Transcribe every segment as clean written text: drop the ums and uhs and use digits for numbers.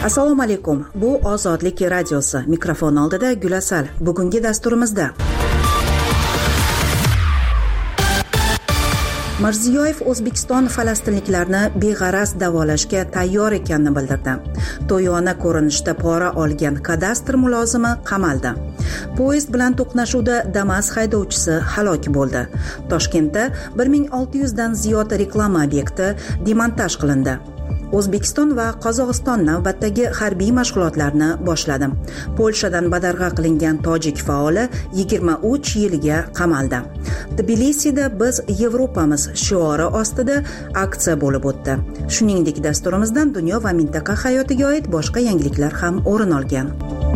Assalomu alaykum. Bu Ozodlik radiosi. Mikrofon oldida Gulasal. Bugungi dasturimizda Mirziyoyev O'zbekiston falastinliklarni beg'araz davolashga tayyor ekanini bildirdi. To'yona ko'rinishda pora olgan kadastr mulozimi qamaldi. Poyezd bilan to'qnashuvda Damas haydovchisi halok bo'ldi. Toshkentda 1600 dan ziyod reklama obyekti demontaj qilindi. O'zbekiston va Qozog'iston navbatdagi harbiy mashg'ulotlarni boshladi. Polshadan badarg'a qilingan tojik faoli 23 yilga qamaldi. Tbilisida biz Yevropamiz shiori ostida aksiya bo'lib o'tdi. Shuningdek, dasturimizdan dunyo va mintaqa hayotiga oid boshqa yangiliklar ham o'rin olgan.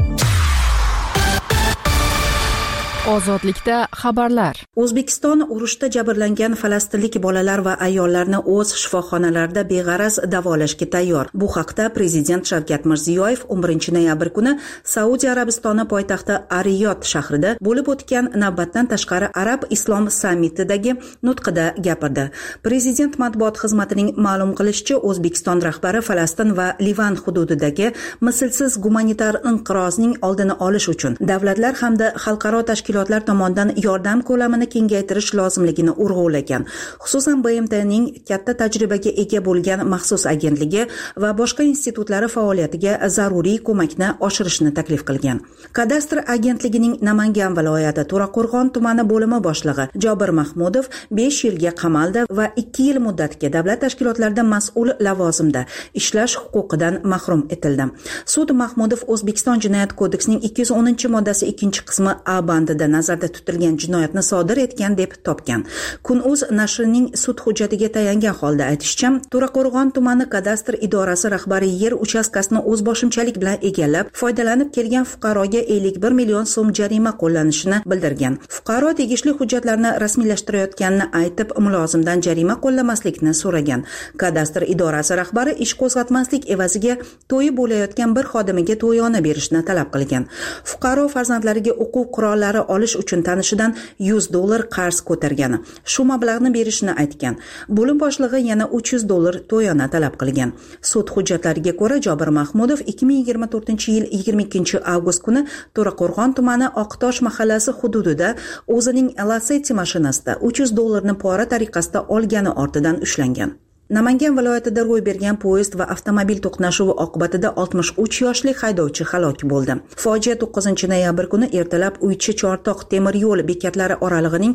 Ozodlikda xabarlar. O'zbekiston urushda jabrlangan falastinlik bolalar va ayollarni o'z shifoxonalarida beg'araz davolashga tayyor. Bu haqda Prezident Shavkat Mirziyoyev 11 noyabr kuni Saudiya Arabistoni poytaxti Ariyot shahrida bo'lib o'tgan navbatdan tashqari Arab Islom sammitidagi nutqida gapirdi. Prezident matbuot xizmatining ma'lum qilishicha, O'zbekiston rahbari Falastin va Livan hududidagi mislsiz gumanitar inqirozning oldini olish uchun davlatlar hamda xalqaro tashkilotlar tomonidan yordam ko'lamini kengaytirish lozimligini urg'ulagan. Xususan, BMTning katta tajribaga ega bo'lgan maxsus agentligi va boshqa institutlari faoliyatiga zaruriy ko'makni oshirishni taklif qilgan. Kadastr agentligining Namangan viloyati To'raqo'rg'on tumani bo'limi boshlig'i Jobir Mahmudov 5 yilga qamaldi va 2 yil muddatga davlat tashkilotlarida mas'ul lavozimda ishlash huquqidan mahrum etildi. Sud Mahmudov O'zbekiston Jinoyat kodeksining 210-moddasi 2-qismi A bandida nazarda tutilgan jinoyatni sodir etgan deb topgan. Kun.uz nashrining sud hujjatiga tayangan holda aytishicha, To'raqo'rg'on tumani kadastr idorasi rahbari yer uchastkasini o'z boshimchalik bilan egallab, foydalanib kelgan fuqaroga 51 million so'm jarima qo'llanishini bildirgan. Fuqaro tegishli hujjatlarni rasmiylashtirayotganini aytib, mulozimdan jarima qo'llamaslikni so'ragan. Kadastr idorasi rahbari ish qo'zg'atmaslik evaziga to'yi bo'layotgan bir xodimiga to'yona berishni talab qilgan. Fuqaro farzandlariga o'quv qurollari olish uchun tanishidan $100 qarz ko'targan. Shu mablag'ni berishni aytgan. Bo'lim boshlig'i yana $300 to'yona talab qilgan. Sud hujjatlariga ko'ra Jobir Mahmudov 2024-yil 22-avgust kuni To'raqo'rg'on tumani Oqtosh mahallasi hududida o'zining Lacetti mashinasida $300 ni pora tariqasida olgani ortidan ushlangan. Namangan viloyatida ro'y bergan poyezd va avtomobil to'qnashuvi oqibatida 63 yoshli haydovchi halok bo'ldi. Fojia 9 noyabr kuni ertalab Uychi-Chortoq temir yo'l bekatlari oralig'ining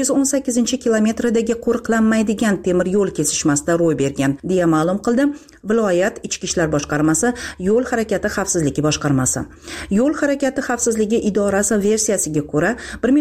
118-kilometridagi qo'riqlanmaydigan temir yo'l kesishmasida ro'y bergan, deya ma'lum qildi viloyat Ichki ishlar boshqarmasi yo'l harakati xavfsizligi boshqarmasi. Yo'l harakati xavfsizligi idorasi versiyasiga ko'ra,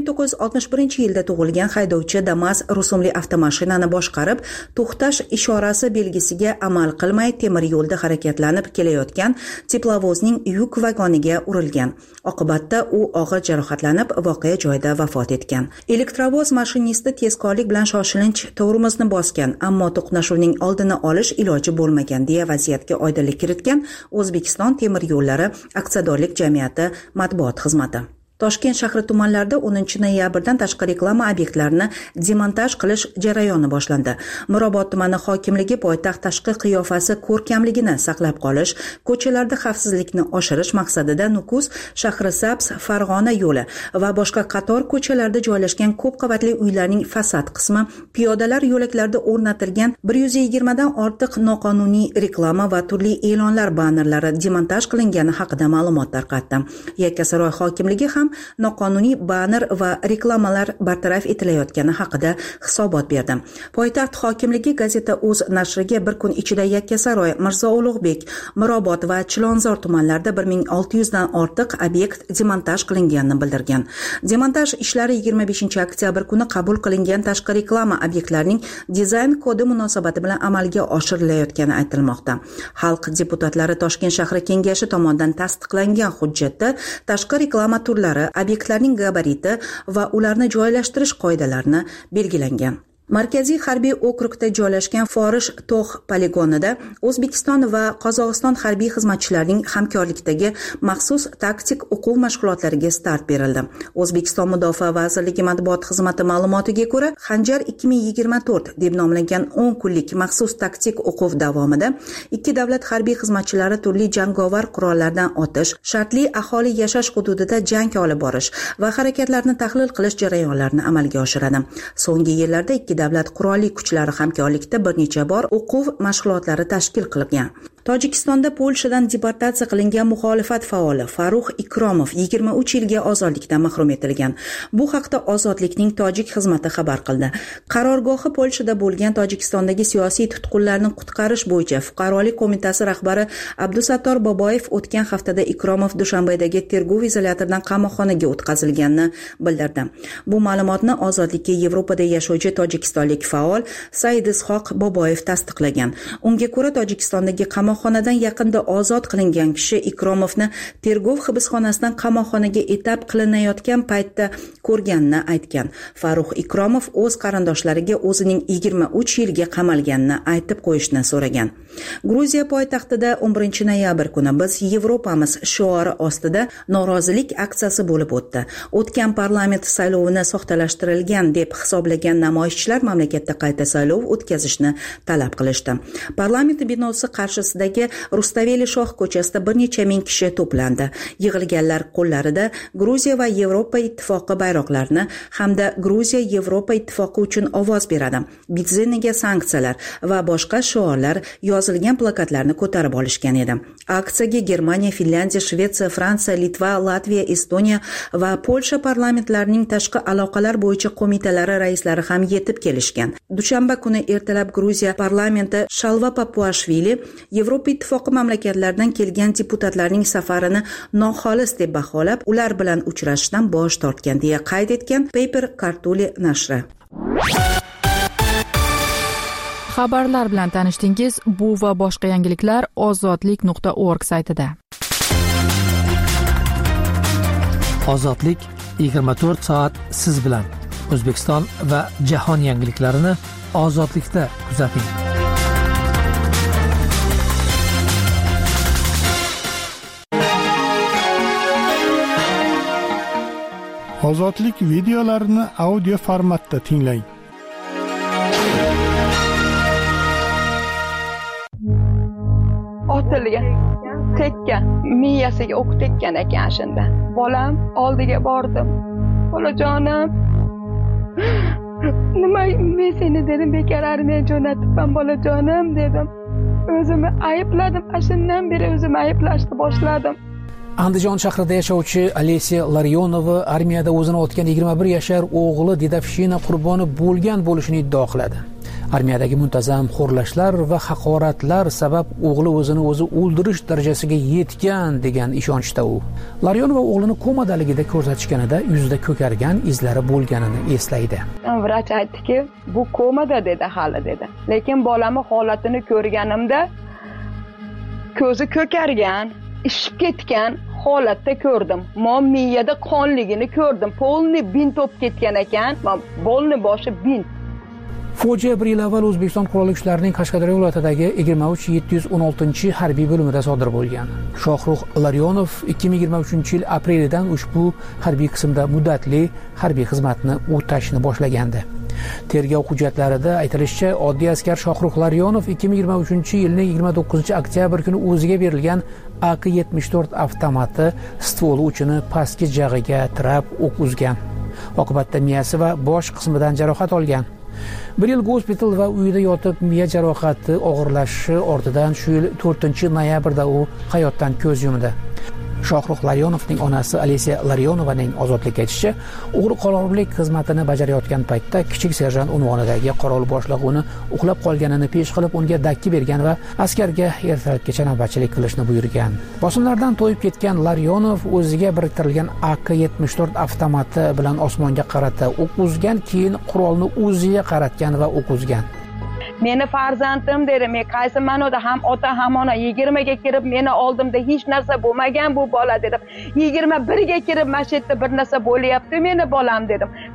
1961-yilda tug'ilgan haydovchi Damas rusumli avtomashinani boshqarib, to'xtash ishorasi belgisiga amal qilmay temir yo'lda harakatlanib kelayotgan teplovozning yuk vagoniga urilgan. Oqibatda u og'ir jarohatlanib voqea joyida vafot etgan. Elektrovoz mashinisti tezkorlik bilan shoshilinch tormozni bosgan, ammo to'qnashuvning oldini olish iloji bo'lmagan, deya vaziyatga oydinlik kiritgan O'zbekiston temir yo'llari aksiyadorlik jamiyati matbuot xizmati. Toshkent shahri tumanlarida 10 noyabrdan tashqi reklama obyektlarini demontaj qilish jarayoni boshlandi. Mirobod tumani hokimligi poytaxt tashqi qiyofasi ko'rkamligini saqlab qolish, ko'chalarda xavfsizlikni oshirish maqsadida Nukus, Shahrisabz, Farg'ona yo'li va boshqa qator ko'chalarda joylashgan ko'p qavatli uylarning fasad qismi, piyodalar yo'laklarida o'rnatilgan 120 dan ortiq noqonuniy reklama va turli e'lonlar bannerlari demontaj qilingani haqida ma'lumot tarqatdi. Yakkasaroy hokimligi ham noqonuniy banner va reklamalar bartaraf etilayotgani haqida hisobot berdi. Poytaxt hokimligi gazeta O'z nashriga bir kun ichida Yakkasaroy, Mirzo Ulug'bek, Mirobod va Chilonzor tumanlarida 1600 dan ortiq obyekt demontaj qilinganini bildirgan. Demontaj ishlari 25-oktyabr kuni qabul qilingan tashqi reklama obyektlarining dizayn kodi munosabati bilan amalga oshirilayotgani aytilmoqda. Xalq deputatlari Toshkent shahri kengashi tomonidan tasdiqlangan hujjatda tashqi reklama turlari, obyektlarning gabariti va ularni joylashtirish qoidalarini belgilangan. Markaziy harbiy okrugda joylashgan Forish tog' poligonida O'zbekiston va Qozog'iston harbiy xizmatchilarining hamkorlikdagi maxsus taktik o'quv mashg'ulotlariga start berildi. O'zbekiston Mudofaa vazirligi matbuot xizmati ma'lumotiga ko'ra, Xanjar 2024 deb nomlangan 10 kunlik maxsus taktik o'quv davomida ikki davlat harbiy xizmatchilari turli jangovar qurollardan otish, shartli aholi yashash hududida jang olib borish va harakatlarni tahlil qilish jarayonlarini amalga oshiradi. So'nggi yillarda ikki davlat qurolli kuchlari hamkorlikda bir necha bor o'quv mashg'ulotlari tashkil qilingan. Tojikistonda Polshadan deportatsiya qilingan muxolifat faoli Farux Ikromov 23 yilga ozodlikdan mahrum etilgan. Bu haqda Ozodlikning tojik xizmati xabar qildi. Qarorgohi Polshada bo'lgan Tojikistondagi siyosiy tutqunlarni qutqarish bo'yicha fuqarolik qo'mitasi rahbari Abdusattor Boboyev o'tgan haftada Ikromov Dushanbedagi tergov izolyatoridan qamoqxonaga o'tkazilganini bildirdi. Bu ma'lumotni Ozodlikka Yevropada yashovchi tojikistonlik faol Saidishoq Boboyev tasdiqlagan. Unga ko'ra Tojikistondagi qamoqxonadan yaqinda ozod qilingan kishi Ikromovni tergov hibsxonasidan qamoqxonaga etap qilinayotgan paytda ko'rganini aytgan. Farux Ikromov o'z qarindoshlariga o'zining 23 yilga qamalganini aytib qo'yishni so'ragan. Gruziya poytaxtida 11 noyabr kuni biz Yevropamiz shiori ostida norozilik aksiyasi bo'lib o'tdi. O'tgan parlament saylovini soxtalashtirilgan deb hisoblagan namoyishchilar mamlakatda qayta saylov o'tkazishni talab qilishdi. Parlament binosi qarshisidagi Rustaveli Shoh ko'chasida bir necha ming kishi to'plandi. Yig'ilganlar qo'llarida Gruziya va Yevropa ittifoqi bayroqlarini hamda Gruziya Yevropa ittifoqi uchun ovoz beradi, Bidzeniga sanksiyalar va boshqa shiorlar yozilgan plakatlarni ko'tarib olishgan edi. Aksiyaga Germaniya, Finlandiya, Shvetsiya, Fransiya, Litva, Latviya, Estoniya va Polsha parlamentlarining tashqi aloqalar bo'yicha qo'mitalari raislari ham yetib kelishgan. Dushanba kuni ertalab Gruziya parlamenti Shalva Papuashvili Yevropa ittifoqi mamlakatlaridan kelgan deputatlarning safarini noxolis deb baholab, ular bilan uchrashishdan bosh tortgan deya qayd etgan Paper Kartuli nashri. Xabarlar bilan tanishdingiz. Bu va boshqa yangiliklar ozodlik.org saytida. Ozodlik 24 soat siz bilan. O'zbekiston va jahon yangiliklarini Ozodlikda kuzating. Ozodlik videolarini audio formatda tinglang. Otilgan, tekkan, miyasiga o'q tekkan ekan shunda. Bolam oldiga bordim. Bolajonim, nima men seni dedim, bekor armiyaga jo'natibman bolajonim dedim. O'zimni aybladim, shundan beri o'zimni ayblashni boshladim. Andijon shahrida yashovchi Alesiya Laryonova armiyada o'zini otgan 21 yashar o'g'li Dedovshina qurboni bo'lgan bo'lishini iddao qiladi. Armiyadagi muntazam xo'rlashlar va haqoratlar sabab o'g'li o'zini o'zi o'ldirish darajasiga yetgan degan ishonchda u. Laryonova o'g'lini komadaligida ko'rsatishganida yuzida ko'kargan izlari bo'lganini eslaydi. Vrach aytdiki, bu komada dedi, hali dedi. Lekin bolamning holatini ko'rganimda ko'zi ko'kargan, ishib ketgan holatda ko'rdim. Men miyada qonligini ko'rdim. Polni bint bo'lib ketgan ekan, bolni boshi bint. Fojia bir yil avval O'zbekiston qurolli kuchlarining Qashqadaryo viloyatidagi 23716 harbiy bo'limida sodir bo'lgan. Shohrux Laryonov 2023-yil aprelidan ushbu harbiy qismda muddatli harbiy xizmatni o'tashni boshlagandi. Tergov hujjatlarida aytilishicha, oddiy askar Shohrux Laryonov 2023-yilning 29-oktyabr kuni o'ziga berilgan AK-74 avtomati stvoli uchini pastki jag'iga tirab o'q uzgan. Oqibatda miyasi va bosh qismidan jarohat olgan. Bir yil gospital va uyida yotib miya jarohati og'irlashishi ortidan shu yil 4-noyabrda u hayotdan ko'z yumdi. Shohrux Laryonovning onasi Alesiya Laryonovaning Ozodlikka aytishicha, o'g'ri qurollik xizmatini bajarayotgan paytda kichik serjant unvonidagi qurol boshlig'i uni uxlab qolganini pesh qilib unga dakki bergan va askarga ertalabgacha navbatchilik qilishni buyurgan. Bosimlardan to'yib ketgan Laryonov o'ziga biriktirilgan AK-74 avtomati bilan osmonga qarata o'q uzgan, keyin qurolni o'ziga qaratgan va o'q uzgan. Meni farzandim dedi, men qaysi ma'noda ham ota ham ona 20 ga kirib meni oldimda hech narsa bo'lmagan bu bola dedim. 21 ga kirib mana shu yerda bir narsa bo'lyapti meni bolam dedim.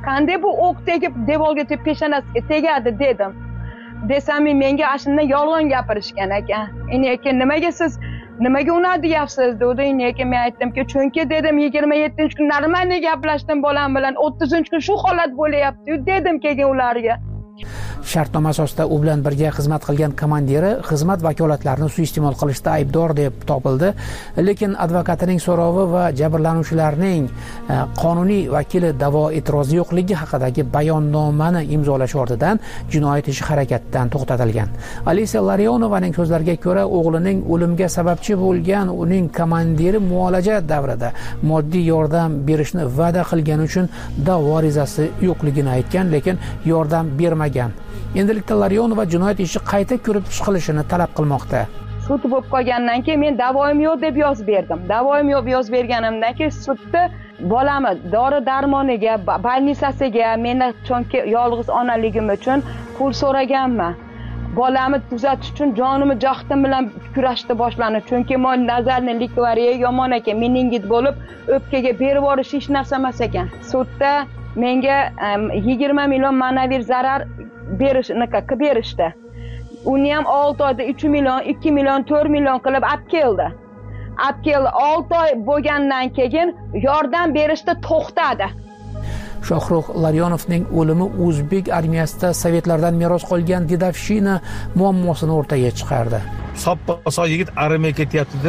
qanday bu o'q tegib devorga peshonasiga tegadi dedim. Desam, menga ashunday yolg'on gapirishgan ekan. Lekin nimaga uni deyapsiz dedi. Lekin men aytdimki, chunki dedim 27-kun normalniy gaplashdim bolam bilan, 30-kun shu holat bo'layapti dedim keyin ularga. Shartnoma asosida u bilan birga xizmat qilgan komandiri xizmat vakolatlarini suiiste'mol qilishda aybdor deb topildi, lekin advokatining so'rovi va jabrlanuvchilarning qonuniy vakili da'vo e'tirozi yo'qligi haqidagi bayonnomani imzolash ortidan jinoyat ishi harakatdan to'xtatilgan. Alisa Larionovaning so'zlariga ko'ra, o'g'lining o'limga sababchi bo'lgan uning komandiri muolaja davrida moddiy yordam berishni va'da qilgani uchun da'vo arizasi yo'qligini aytgan, lekin yordam bermagan. Endilikda Larionova jinoyat ishi qayta ko'rib chiqilishini talab qilmoqda. Sud bo'lib qolgandan keyin men da'voim yo'q deb yozib berdim. Da'voim yo'q yozib berganimdan keyin sudda bolamni dori-darmoniga, больницasiga, meni chunki yolg'iz onaligim uchun pul so'raganman. Bolamni tuzatish uchun jonimni jahdim bilan kurashni boshlandi. Chunki men nazarning likvariya yomon ekan, meningit bo'lib, o'pkaga berib yuborish hech narsa emas ekan. Sudda menga 20 million ma'naviy zarar qilib berishdi. Uni ham 6 oyda 3 million, 2 million, 4 million qilib olib keldi. 6 oy bo'lgandan keyin yordam berishni to'xtadi. Shohrux Larionovning o'limi o'zbek armiyasida sovetlardan meros qolgan dedovshina muammosini o'rtaga chiqardi. Soppa-sog' yigit armiyaga ketyapti-da.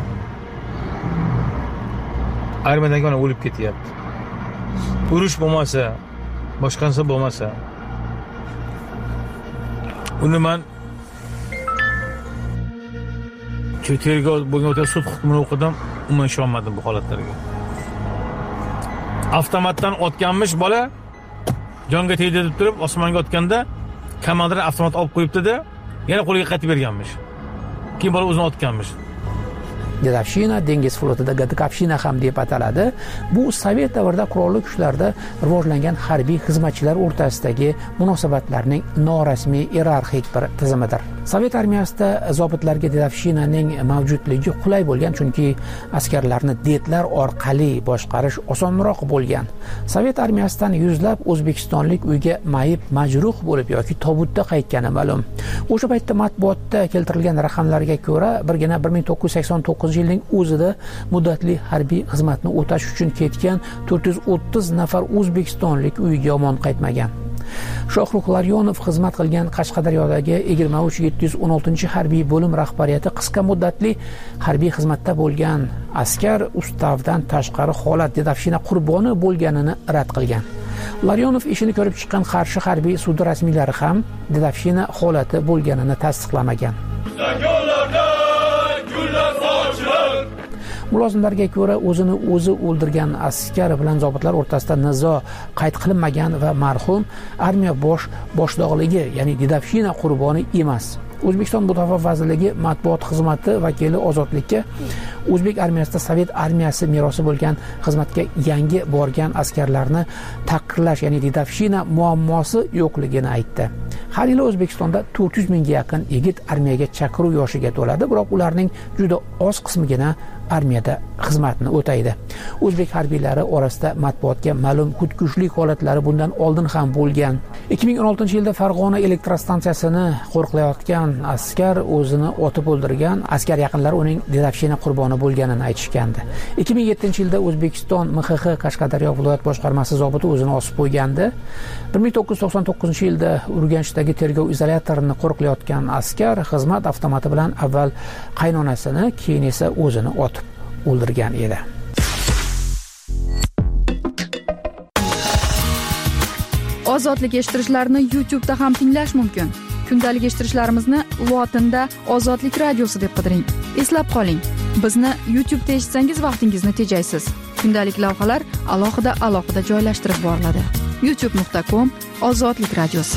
Armiyadan keyin o'lib ketyapti. Urush bo'lmasa, boshqansa bo'lmasa, uni men tergov bo'lgan o'ta sud hukmini o'qidim, umuman ishonmadim bu holatlarga. Avtomatdan otganmish bola, jonga tegdi deb turib, osmonga otganda komandir avtomat olib qo'yibdi-da, yana qo'liga qaytib berganmish. Keyin bola o'zini otganmish. Dedovshina dengiz flotida Gadkapshina ham deb ataladi. Bu sovet davrida qurolli kuchlarda rivojlangan harbiy xizmatchilar o'rtasidagi munosabatlarning norasmiy iyerarxik bir tizimidir. Sovet armiyasida zobitlarga dedovshinaning mavjudligi qulay bo'lgan, chunki askarlarni detlar orqali boshqarish osonroq bo'lgan. Sovet armiyasidan yuzlab o'zbekistonlik uyga mayib majruh bo'lib yoki tobutda qaytgani ma'lum. O'sha paytda matbuotda keltirilgan raqamlarga ko'ra, birgina 1989-yilning o'zida muddatli harbiy xizmatni o'tash uchun ketgan 430 nafar o'zbekistonlik uyiga omon qaytmagan. Shohrux Larionov xizmat qilgan Qashqadaryodagi 23716 harbiy bo'lim rahbariyati qisqa muddatli harbiy xizmatda bo'lgan askar ustavdan tashqari holat dedovshina qurboni bo'lganini rad qilgan. Larionov ishini ko'rib chiqqan Qarshi harbiy sudi rasmiylari ham dedovshina holati bo'lganini tasdiqlamagan. Mulozimlarga ko'ra, o'zini o'zi o'ldirgan askar bilan zobitlar o'rtasida nizo qayd qilinmagan va marhum armiya boshlig'ligi, ya'ni dedovshina qurboni emas. O'zbekiston Mudofaa vazirligi matbuot xizmati vakili Ozodlikka O'zbek armiyasida Sovet armiyasi merosi bo'lgan xizmatga yangi borgan askarlarni taqdirlash, ya'ni dedovshina muammosi yo'qligini aytdi. Har yili O'zbekistonda 400 mingga yaqin yigit armiyaga chaqiruv yoshiga to'ladi, biroq ularning juda oz qismigina armiyada xizmatni o'taydi. O'zbek harbiylari orasida matbuotga ma'lum xudkushlik holatlari bundan oldin ham bo'lgan. 2016-yilda Farg'ona elektrostansiyasini qo'riqlayotgan askar o'zini otib o'ldirgan, askar yaqinlari uning dedovshina qurboni bo'lganini aytishgandi. 2007-yilda O'zbekiston MXX Qashqadaryo viloyat boshqarmasi zobiti o'zini osib qo'ygandi. 1999-yilda Urganchdagi tergov izolyatorini qo'riqlayotgan askar xizmat avtomati bilan avval qaynonasini, keyin esa o'zini otib o'ldirgan edi. Ozodlik eshittirishlarni YouTube'da ham tinglash mumkin. Kundalik eshittirishlarimizni lotinda Ozodlik radiosi deb qidiring. Eslab qoling, bizni YouTube'da eshitsangiz vaqtingizni tejaysiz. Kundalik lavhalar alohida joylashtirib boriladi. youtube.com/Ozodlik radiosi.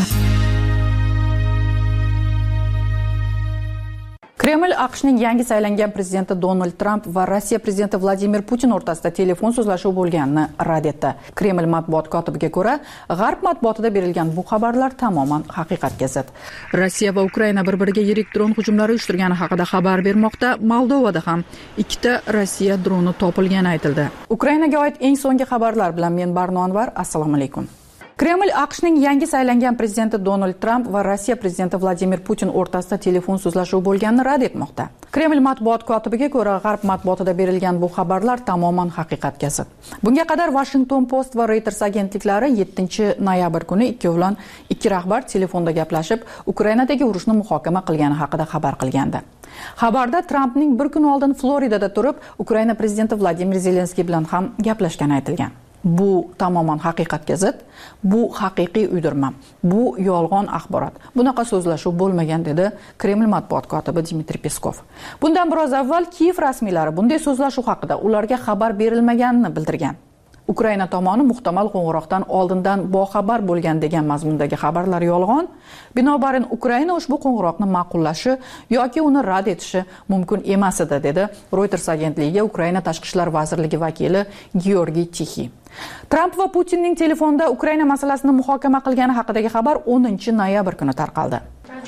Kreml AQShning yangi saylangan prezidenti Donald Tramp va Rossiya prezidenti Vladimir Putin o'rtasida telefon so'zlashuvi bo'lganini rad etdi. Kreml matbuot kotibiga ko'ra, G'arb matbuotida berilgan bu xabarlar tamoman haqiqatga zid. Rossiya va Ukraina bir-biriga yirik dron hujumlari uyushtirgani haqida xabar bermoqda. Moldovada ham 2 Rossiya droni topilgani aytildi. Ukrainaga oid eng so'nggi xabarlar bilan men Barno Anvar. Assalomu alaykum. Kreml AQShning yangi saylangan prezidenti Donald Tramp va Rossiya prezidenti Vladimir Putin o'rtasida telefon so'zlashuvi bo'lganini rad etmoqda. Kreml matbuot kotibiga ko'ra, G'arb matbuotida berilgan bu xabarlar tamoman haqiqatga zid. Bunga qadar Washington Post va Reuters agentliklari 7-noyabr kuni ikkovlon ikki rahbar telefonda gaplashib, Ukrainadagi urushni muhokama qilgani haqida xabar qilgandi. Xabarda Trampning bir kun oldin Floridada turib, Ukraina prezidenti Vladimir Zelenskiy bilan ham gaplashgani aytilgan. Bu tamoman haqiqatga zid, bu haqiqiy uydirma, bu yolg'on axborot. Bunaqa so'zlashuv bo'lmagan, dedi Kreml matbuot kotibi Dmitriy Peskov. Bundan biroz avval Kiyev rasmiylari bunday so'zlashuv haqida ularga xabar berilmaganini bildirgan. Ukraina tomoni muhtamal qo'ng'iroqdan oldindan boxabar bo'lgan degan mazmundagi xabarlar yolg'on. Binobarin Ukraina ushbu qo'ng'iroqni ma'qullashi yoki uni rad etishi mumkin emas edi, dedi Reuters agentligiga Ukraina tashqi ishlar vazirligi vakili Georgiy Tixi. Tramp va Putinning telefonda Ukraina masalasini muhokama qilgani haqidagi xabar 10-noyabr kuni tarqaldi.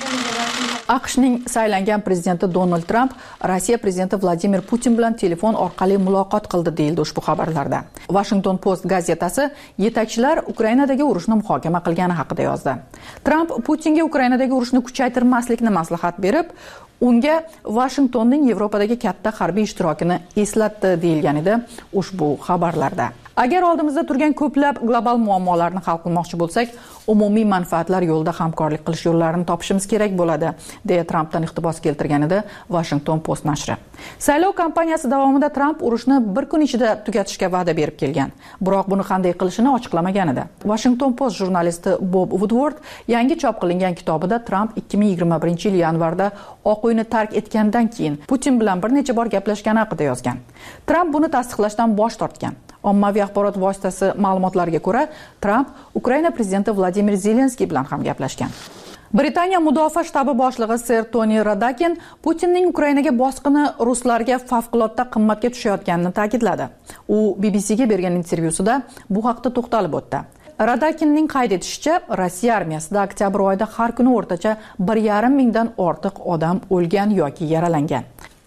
AQShning saylangan prezidenti Donald Tramp Rossiya prezidenti Vladimir Putin bilan telefon orqali muloqot qildi, deyildi ushbu xabarlarda. Washington Post gazetasi yetakchilar Ukrainadagi urushni muhokama qilgani haqida yozdi. Tramp Putinga Ukrainadagi urushni kuchaytirmaslikni maslahat berib, unga Washingtonning Yevropadagi katta harbiy ishtirokini eslatdi, deyilgan edi ushbu xabarlarda. Agar oldimizda turgan ko'plab global muammolarni hal qilmoqchi bo'lsak, umumiy manfaatlar yo'lida hamkorlik qilish yo'llarini topishimiz kerak bo'ladi, deya Trampdan iqtibos keltirgan edi Washington Post nashri. Saylov kampaniyasi davomida Tramp urushni bir kun ichida tugatishga va'da berib kelgan, biroq buni qanday qilishini ochiqlamagan edi. Washington Post jurnalisti Bob Woodward yangi chop qilingan kitobida Tramp 2021-yil yanvarda Oq uyni tark etgandan keyin Putin bilan bir necha bor gaplashgani haqida yozgan. Tramp buni tasdiqlashdan bosh tortgan. Ommaviy axborot vositasi ma'lumotlariga ko'ra, Tramp Ukraina prezidenti Vladimir Zelenskiy bilan ham gaplashgan. Britaniya mudofaa shtabi boshlig'i Ser Tony Radakin Putinning Ukrainaga bosqini ruslarga favqulodda qimmatga tushayotganini ta'kidladi. U BBCga bergan intervyusida bu haqda to'xtalib o'tdi. Radakinning qayd etishicha, Rossiya armiyasida oktyabr oyida har kuni o'rtacha 1,5 mingdan ortiq odam o'lgan yoki yaralangan.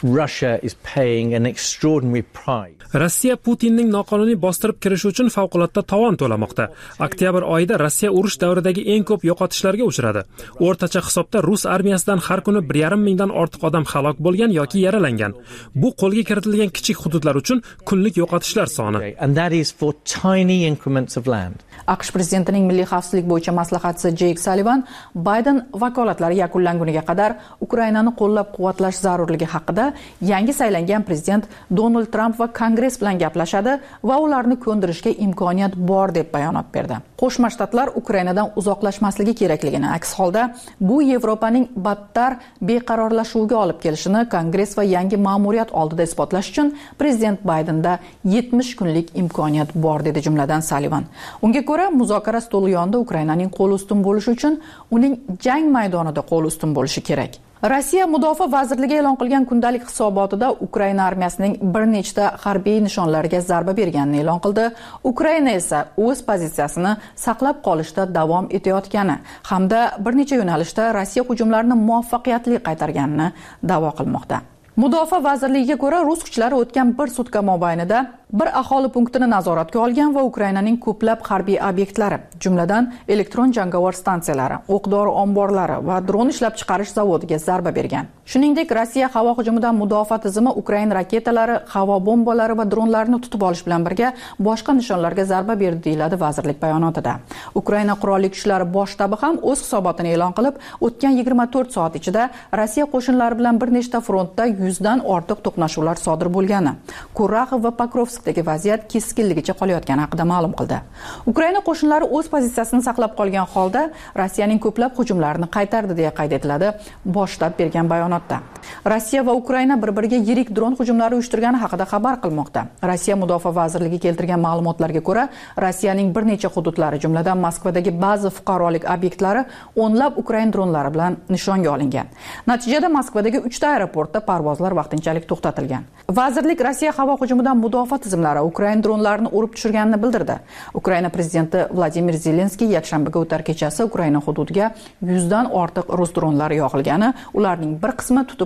Rossiya Putinning noqonuniy bostirib kirishi uchun favqulodda tovon to'lamoqda. Oktyabr oyida Rossiya urush davridagi eng ko'p yo'qotishlarga uchradi. O'rtacha hisobda rus armiyasidan har kuni 1,5 mingdan ortiq odam halok bo'lgan yoki yaralangan. Bu qo'lga kiritilgan kichik hududlar uchun kunlik yo'qotishlar soni. AQSh prezidentining milliy xavfsizlik bo'yicha maslahatchisi Jake Sullivan Biden vakolatlari yakunlanguniga qadar Ukrainani qo'llab-quvvatlash zarurligi haqida yangi saylangan prezident Donald Trump va Kongress bilan gaplashadi va ularni ko'ndirishga imkoniyat bor deb bayonot berdi. Qo'shma Shtatlar Ukrainadan uzoqlashmasligi kerakligini, aks holda bu Yevropaning battar beqarorlashuviga olib kelishini Kongress va yangi ma'muriyat oldida isbotlash uchun prezident Baydenda 70 kunlik imkoniyat bor, dedi jumladan Sullivan. Unga ko'ra, muzokara stoli yonida Ukrainaning qo'li ustun bo'lishi uchun uning jang maydonida qo'li ustun bo'lishi kerak. Rossiya Mudofaa vazirligi e'lon qilgan kundalik hisobotida Ukraina armiyasining bir nechta harbiy nishonlarga zarba berganini e'lon qildi. Ukraina esa o'z pozitsiyasini saqlab qolishda davom etayotgani hamda bir necha yo'nalishda Rossiya hujumlarini muvaffaqiyatli qaytarganini da'vo qilmoqda. Mudofaa vazirligiga ko'ra, rus kuchlari o'tgan bir sutka mobaynida bir aholi punktini nazoratga olgan va Ukrainaning ko'plab harbiy obyektlari, jumladan elektron jangovar stansiyalari, o'q-dori omborlari va dron ishlab chiqarish zavodiga zarba bergan. Shuningdek, Rossiya havo hujumidan mudofaa tizimi Ukraina raketalari, havo bombalari va dronlarni tutib olish bilan birga boshqa nishonlarga zarba berdi, deyiladi vazirlik bayonotida. Ukraina qurolli kuchlari bosh shtabi ham o'z hisobotini e'lon qilib, o'tgan 24 soat ichida Rossiya qo'shinlari bilan bir nechta frontda 100 dan ortiq to'qnashuvlar sodir bo'lgani, Kuraxov va Pokrovskdagi vaziyat keskinligicha qolayotgani haqida ma'lum qildi. Ukraina qo'shinlari o'z pozitsiyasini saqlab qolgan holda Rossiyaning ko'plab hujumlarini qaytardi, deya qayd etiladi bosh shtab bergan bayonotda. Rossiya va Ukraina bir-biriga yirik dron hujumlari uyushtirgani haqida xabar qilmoqda. Rossiya mudofaa vazirligi keltirgan ma'lumotlarga ko'ra, Rossiyaning bir necha hududlari, jumladan Moskvadagi ba'zi fuqarolik obyektlari o'nlab Ukraina dronlari bilan nishonga olingan. Natijada Moskvadagi 3 ta aeroportda parvozlar vaqtinchalik to'xtatilgan. Vazirlik Rossiya havo hujumidan mudofaa tizimlari Ukraina dronlarini urib tushirganini bildirdi. Ukraina prezidenti Vladimir Zelenskiy yakshanbaga o'tar kechasi Ukraina hududiga 100 dan ortiq rus dronlari yo'qilgani, ularning bir qismi tutib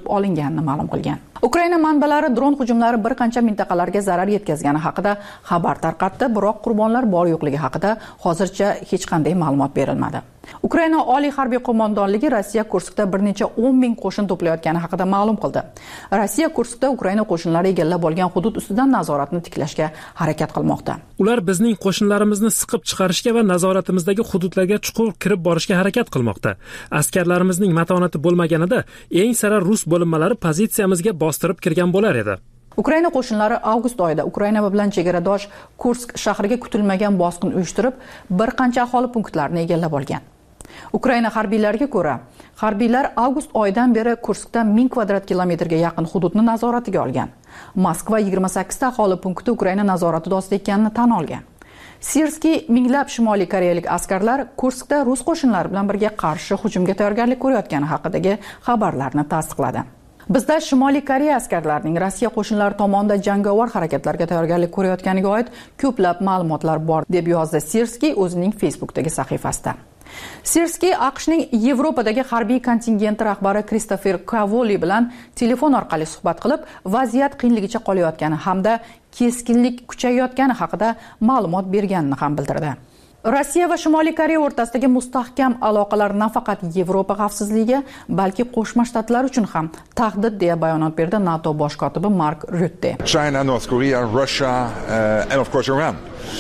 olinganini ma'lum qilgan. Ukraina manbalari dron hujumlari bir qancha mintaqalarga zarar yetkazgani haqida xabar tarqatdi, biroq qurbonlar bor-yo'qligi haqida hozircha hech qanday ma'lumot berilmadi. Ukraina Oliy harbiy qo'mondonligi Rossiya Kurskda bir necha 10 ming qo'shin to'playotgani haqida ma'lum qildi. Rossiya Kurskda Ukraina qo'shinlari egallab olgan hudud ustidan nazoratni tiklashga harakat qilmoqda. Ular bizning qo'shinlarimizni siqib chiqarishga va nazoratimizdagi hududlarga chuqur kirib borishga harakat qilmoqda. Askarlarimizning matonati bo'lmaganida eng sara rus bo'linmalari pozitsiyamizga bostirib kirgan bo'lar edi. Ukraina qo'shinlari avgust oyida Ukraina bilan chegaradosh Kursk shahriga kutilmagan bosqin uyushtirib, bir qancha aholi punktlarini egallab olgan. Ukraina harbiylariga ko'ra, harbiylar avgust oyidan beri Kurskda 1000 kvadrat kilometrga yaqin hududni nazoratiga olgan. Moskva 28 ta aholi punkti Ukraina nazorati ostida ekanini tan olgan. Sirskiy minglab Shimoliy koreyalik askarlar Kurskda rus qo'shinlari bilan birga qarshi hujumga tayyorgarlik ko'rayotgani haqidagi xabarlarni tasdiqladi. Bizda Shimoliy Koreya askarlarining Rossiya qo'shinlari tomonidan jangovar harakatlarga tayyorgarlik ko'rayotganiga oid ko'plab ma'lumotlar bor, deb yozdi Sirskiy o'zining Facebook'dagi sahifasida. Sirskiy AQShning Yevropadagi harbiy kontingenti rahbari Kristofer Kavoli bilan telefon orqali suhbat qilib, vaziyat qiyinligicha qolayotgani hamda keskinlik kuchayayotgani haqida ma'lumot berganini ham bildirdi. Rossiya va Shimoliy Koreya o'rtasidagi mustahkam aloqalar nafaqat Yevropa xavfsizligiga, balki Qo'shma Shtatlar uchun ham tahdid deya bayonot berdi NATO bosh kotibi Mark Rutte. China, North Korea, Russia and of course Iran.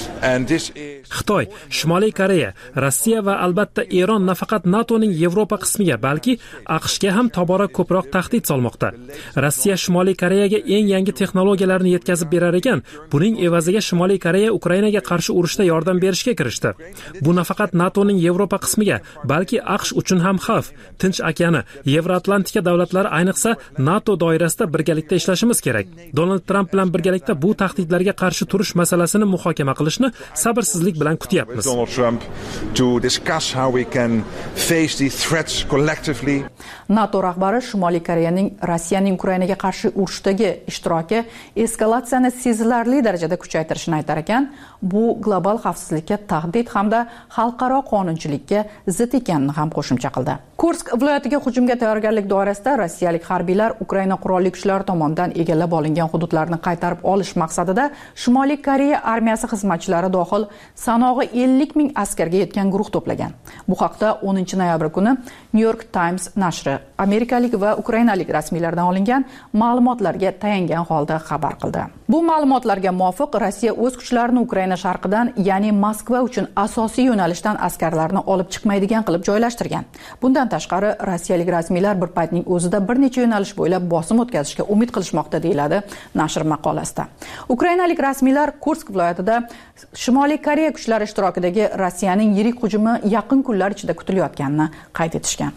Xitoy, Shimoliy Koreya, Rossiya va albatta Eron nafaqat NATOning Yevropa qismiga, balki AQShga ham tobora ko'proq tahdid solmoqda. Rossiya Shimoliy Koreyaga eng yangi texnologiyalarni yetkazib berar ekan, buning evaziga Shimoliy Koreya Ukrainaga qarshi urushda yordam berishga kirishdi. Bu nafaqat NATOning Yevropa qismiga, balki AQSh uchun ham xavf. Tinch okeani, Yevroatlantika davlatlari ayniqsa NATO doirasida birgalikda ishlashimiz kerak. Donald Tramp bilan birgalikda bu tahdidlarga qarshi turish masalasini muhokama qilishni sabrsizlik bilan kutyapmiz. Donald Trump to discuss how we can face these threats collectively. NATO rahbari Shimoliy Koreyaning Rossiyaning Ukrainaga qarshi urushdagi ishtiroki eskalatsiyani sezilarli darajada kuchaytirishini aytar ekan, bu global xavfsizlikka tahdid hamda xalqaro qonunchilikka zid ekanini ham qo'shimcha qildi. Kursk viloyatiga hujumga tayyorgarlik doirasida rossiyalik harbiylar Ukraina qurolli kuchlari tomonidan egallab olingan hududlarni qaytarib olish maqsadida Shimoliy Koreya armiyasi xizmatchilari dohil sanog'i 50 ming askarga yetgan guruh to'plagan. Bu haqda 10 noyabr kuni New York Times nashri amerikalik va ukrainalik rasmiylardan olingan ma'lumotlarga tayangan holda xabar qildi. Bu ma'lumotlarga muvofiq Rossiya o'z kuchlarini Ukraina sharqidan, ya'ni Moskva uchun asosiy yo'nalishdan askarlarni olib chiqmaydigan qilib joylashtirgan. Bundan tashqari, rossiyalik rasmiylar bir paytning o'zida bir necha yo'nalish bo'ylab bosim o'tkazishga umid qilishmoqda, deyiladi nashr maqolasida. Ukrainalik rasmiylar Kursk viloyatida Shimoliy Koreya kuchlari ishtirokidagi Rossiyaning yirik hujumi yaqin kunlar ichida kutilayotganini qayd etishgan.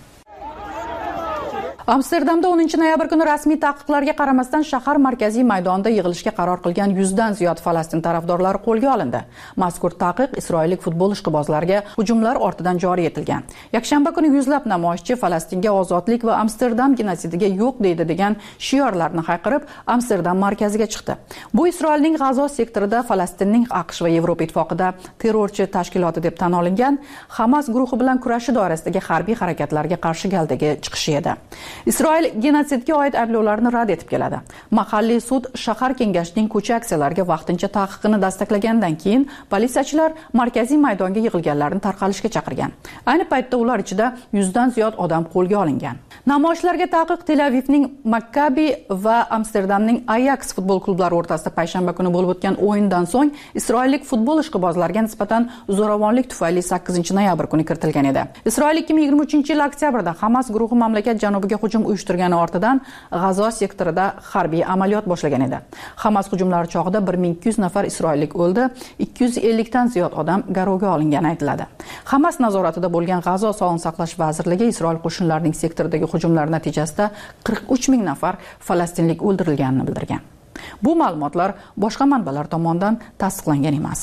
Amsterdamda 10 noyabr kuni rasmiy taqiqlarga qaramasdan shahar markaziy maydonida yig'ilishga qaror qilgan 100 dan ziyod Falastin tarafdorlari qo'lga olindi. Mazkur taqiq isroillik futbol ishqibozlariga hujumlar ortidan joriy etilgan. Yakshanba kuni yuzlab namoyishchi Falastinga ozodlik va Amsterdam genosidiga yo'q deydi degan shiorlarni hayqirib Amsterdam markaziga chiqdi. Bu Isroilning G'azo sektorida Falastinning AQSh va Yevropa ittifoqida terrorchi tashkiloti deb tan olingan Hamas guruhi bilan kurashish doirasidagi harbiy harakatlarga qarshi galdagi chiqishi edi. Isroil genotsidga oid ayblovlarni rad etib keladi. Mahalliy sud shahar kengashining ko'cha aksiyalariga vaqtincha taqiqini dasturlagandan keyin politsiyachilar markaziy maydonga yig'ilganlarni tarqalishga chaqirgan. Ayni paytda ular ichida 100 dan ziyod odam qo'lga olingan. Namoyishlarga taqiq Tel Avivning Maccabi va Amsterdamning Ajax futbol klublari o'rtasida payshanba kuni bo'lib o'tgan o'yindan so'ng isroillik futbol ishqibozlariga nisbatan zo'ravonlik tufayli 8 noyabr kuni kiritilgan edi. Isroil 2023-yil oktyabrda Hamas guruhi mamlakat janubiga hujum uyushtirgani ortidan G'azo sektorida harbiy amaliyot boshlagan edi. Hamas hujumlari chog'ida 1200 nafar isroillik o'ldi, 250 dan ziyod odam garovga olingani aytiladi. Hamas nazoratida bo'lgan G'azo sog'liqni saqlash vazirligi Isroil qo'shinlarining sektoridagi hujumlar natijasida 43 ming nafar falastinlik o'ldirilganini bildirgan. Bu ma'lumotlar boshqa manbalar tomonidan tasdiqlangan emas.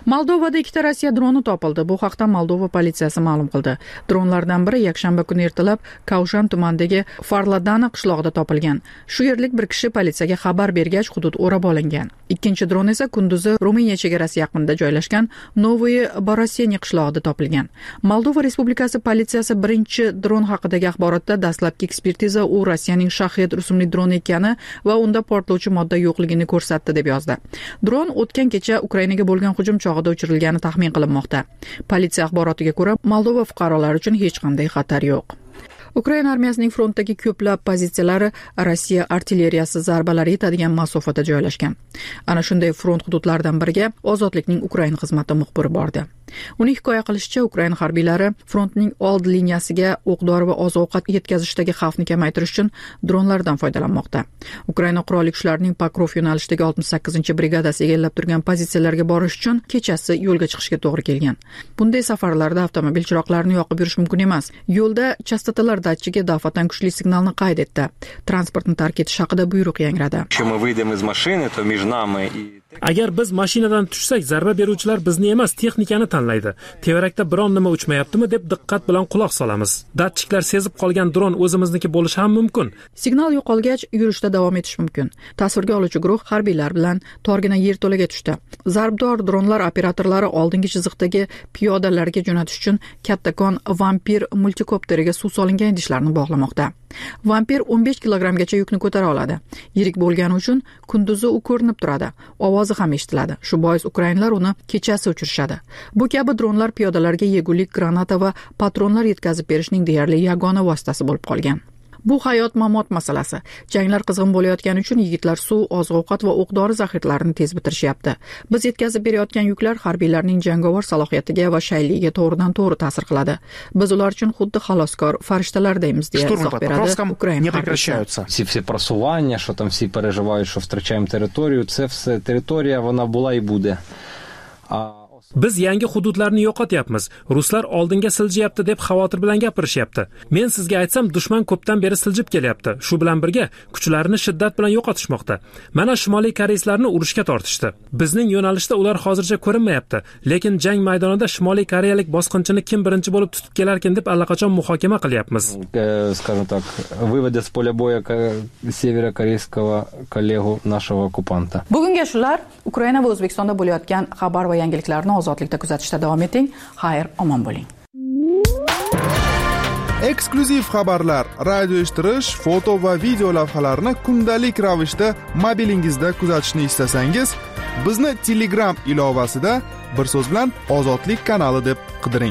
Moldovada 2 Rossiya droni topildi. Bu haqda Moldova politsiyasi ma'lum qildi. Dronlardan biri yakshanba kuni ertalab Kavshan tumanidagi Farladana qishlog'ida topilgan. Shu yerlik bir kishi politsiyaga xabar bergach hudud o'rab olingan. Ikkinchi dron esa kunduzi Ruminiya chegarasi yaqinida joylashgan Novoye Boroseniya qishlog'ida topilgan. Moldova Respublikasi politsiyasi birinchi dron haqidagi axborotda dastlabki ekspertiza u Rossiyaning Shahed rusumli droni ekani va unda portlovchi modda yo'qligini ko'rsatdi deb yozdi. Dron o'tgan kecha Ukrainaga bo'lgan hujum chog'ida uchirilgani taxmin qilinmoqda. Politsiya axborotiga ko'ra, Moldova fuqarolari uchun hech qanday xatar yo'q. Ukraina armiyasining frontdagi ko'plab pozitsiyalari Rossiya artilleriyasi zarbalari yetadigan masofada joylashgan. Ana shunday front hududlaridan biriga Ozodlikning Ukraina xizmati muxbiri bordi. Uning hikoya qilishicha, Ukraina harbiylari frontning old liniyasiga o'q-dori va oziq-ovqat yetkazishdagi xavfni kamaytirish uchun dronlardan foydalanmoqda. Ukraina qurolli kuchlarining Pokrov yo'nalishidagi 68-brigadasi egallab turgan pozitsiyalarga borish uchun kechasi yo'lga chiqishga to'g'ri kelgan. Bunday safarlarda avtomobil chiroqlarini yoqib yurish mumkin emas. Yo'lda chastotalar datchigi daf'atan kuchli signalni qayd etdi. Transportni tark etish haqida buyruq yangradi. Agar biz mashinadan tushsak, zarba beruvchilar bizni emas, texnikani tanlaydi. Tevarakda biron nima uchmayaptimi deb diqqat bilan quloq solamiz. Datchiklar sezib qolgan dron o'zimizniki bo'lishi ham mumkin. Signal yo'qolgach, yurishda davom etish mumkin. Tasvirga oluvchi guruh harbiylar bilan torgina yerto'laga tushdi. Zarbdor dronlar operatorlari oldingi chiziqdagi piyodalarga jo'natish uchun kattakon Vampir multikopteriga suv solingan idishlarni bog'lamoqda. Vampir 15 kilogramgacha yukni ko'tara oladi. Yirik bo'lgani uchun kunduzi u ko'rinib turadi. Ovozi ham eshitiladi. Shu bois ukrainlar uni kechasi uchirishadi. Bu kabi dronlar piyodalarga yegulik, granata va patronlar yetkazib berishning deyarli yagona vositasi bo'lib qolgan. Bu hayot-mamot masalasi. Janglar qizg'in bo'layotgani uchun yigitlar suv, oziq-ovqat va o'q-dori zaxiralarini tez bitirishyapti. Biz yetkazib berayotgan yuklar harbiylarning jangovar salohiyatiga va shayligiga to'g'ridan-to'g'ri ta'sir qiladi. Biz ular uchun xuddi xaloskor farishtalardaymiz deya izoh beradi Ukraina harbiysi. Всі просування, що там всі переживають, що втрачаємо територію, це все територія, вона була і буде. Biz yangi hududlarni yo'qotyapmiz. Ruslar oldinga siljiyapti deb xavotir bilan gapirishyapti. Men sizga aytsam, dushman ko'pdan beri siljib kelyapti. Shu bilan birga kuchlarini shiddat bilan yo'qotishmoqda. Mana Shimoliy koreyslarni urushga tortishdi. Bizning yo'nalishda ular hozircha ko'rinmayapti, lekin jang maydonida Shimoliy koreyalik bosqinchini kim birinchi bo'lib tutib kelarkan deb allaqachon muhokama qilyapmiz. Скажем так, выводы с поля боя северокорейского коллегу нашего оккупанта. Bugunga shular. Ukraina va O'zbekistonda bo'layotgan xabar va yangiliklarni ozodlikda kuzatishda davom eting. Xayr, omon bo'ling. Eksklyuziv xabarlar, radio eshittirish, foto va video lavhalarni kundalik ravishda mobilingizda kuzatishni istasangiz, bizni Telegram ilovasida bir so'z bilan Ozodlik kanali deb qidiring.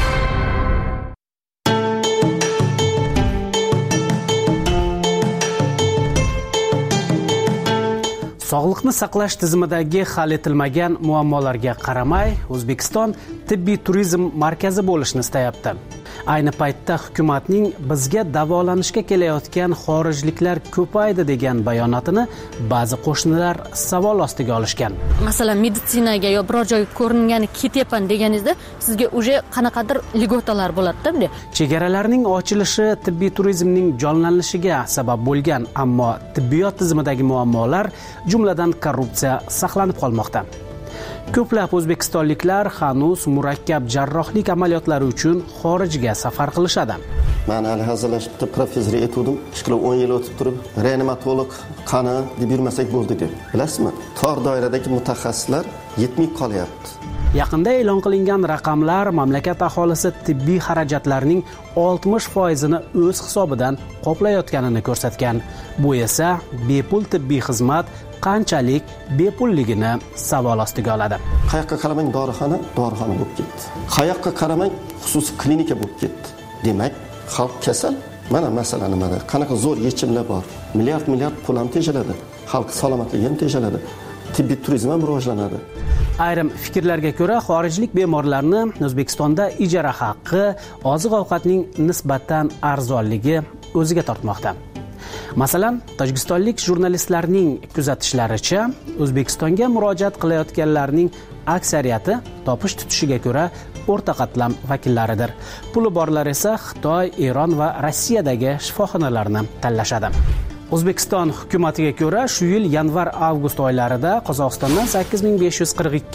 Sog'liqni saqlash tizimidagi hal etilmagan muammolarga qaramay, O'zbekiston tibbiy turizm markazi bo'lishni istayapti. Ayni paytda hukumatning bizga davolanishga kelayotgan xorijliklar ko'paydi degan bayonotini ba'zi qo'shnilar savol ostiga olishgan. Masalan, meditsinaga yo biror joyga ko'ringani ketyapman deganingizda sizga uje qanaqadir ligotalar bo'ladi-da. Chegaralarning ochilishi tibbiy turizmning jonlanishiga sabab bo'lgan, ammo tibbiyot tizimidagi muammolar, jumladan korrupsiya saqlanib qolmoqda. Ko'plab o'zbekistonliklar hanuz murakkab jarrohlik amaliyotlari uchun xorijga safar qilishadi. Men hali hazırlaşıp professor etdim. 10 yil o'tib turib, reanimatolog qani deb yurmasak bo'ldi deb. Bilasizmi? Tor doiradagi mutaxassislar yetmay qolyapti. Yaqinda e'lon qilingan raqamlar mamlakat aholisi tibbiy xarajatlarning 60%ni o'z hisobidan qoplayotganini ko'rsatgan. Bu esa bepul tibbiy xizmat qanchalik bepulligini savol ostiga oladi. Qayoqqa qaramang dorixona bo'lib ketdi. Qayoqqa qaramang xususiy klinika bo'lib ketdi. Demak, xalq kasal. Mana masala nimada? Qanaqa zo'r yechimlar bor. Milliard pul ham tejaladi. Xalq salomatligi ham tejaladi. Tibbiy turizm ham rivojlanadi. Ayrim fikrlarga ko'ra, xorijlik bemorlarni O'zbekistonda ijara haqqi, oziq-ovqatning nisbatan arzonligi o'ziga tortmoqda. Masalan, tojikistonlik jurnalistlarning kuzatishlaricha, O'zbekistonga murojaat qilayotganlarning aksariyati topish tutishiga ko'ra o'rta qatlam vakillaridir. Puli borlar esa Xitoy, Eron va Rossiyadagi shifoxonalarni tanlashadi. O'zbekiston hukumatiga ko'ra, shu yil yanvar-avgust oylarida Qozog'istondan 8542,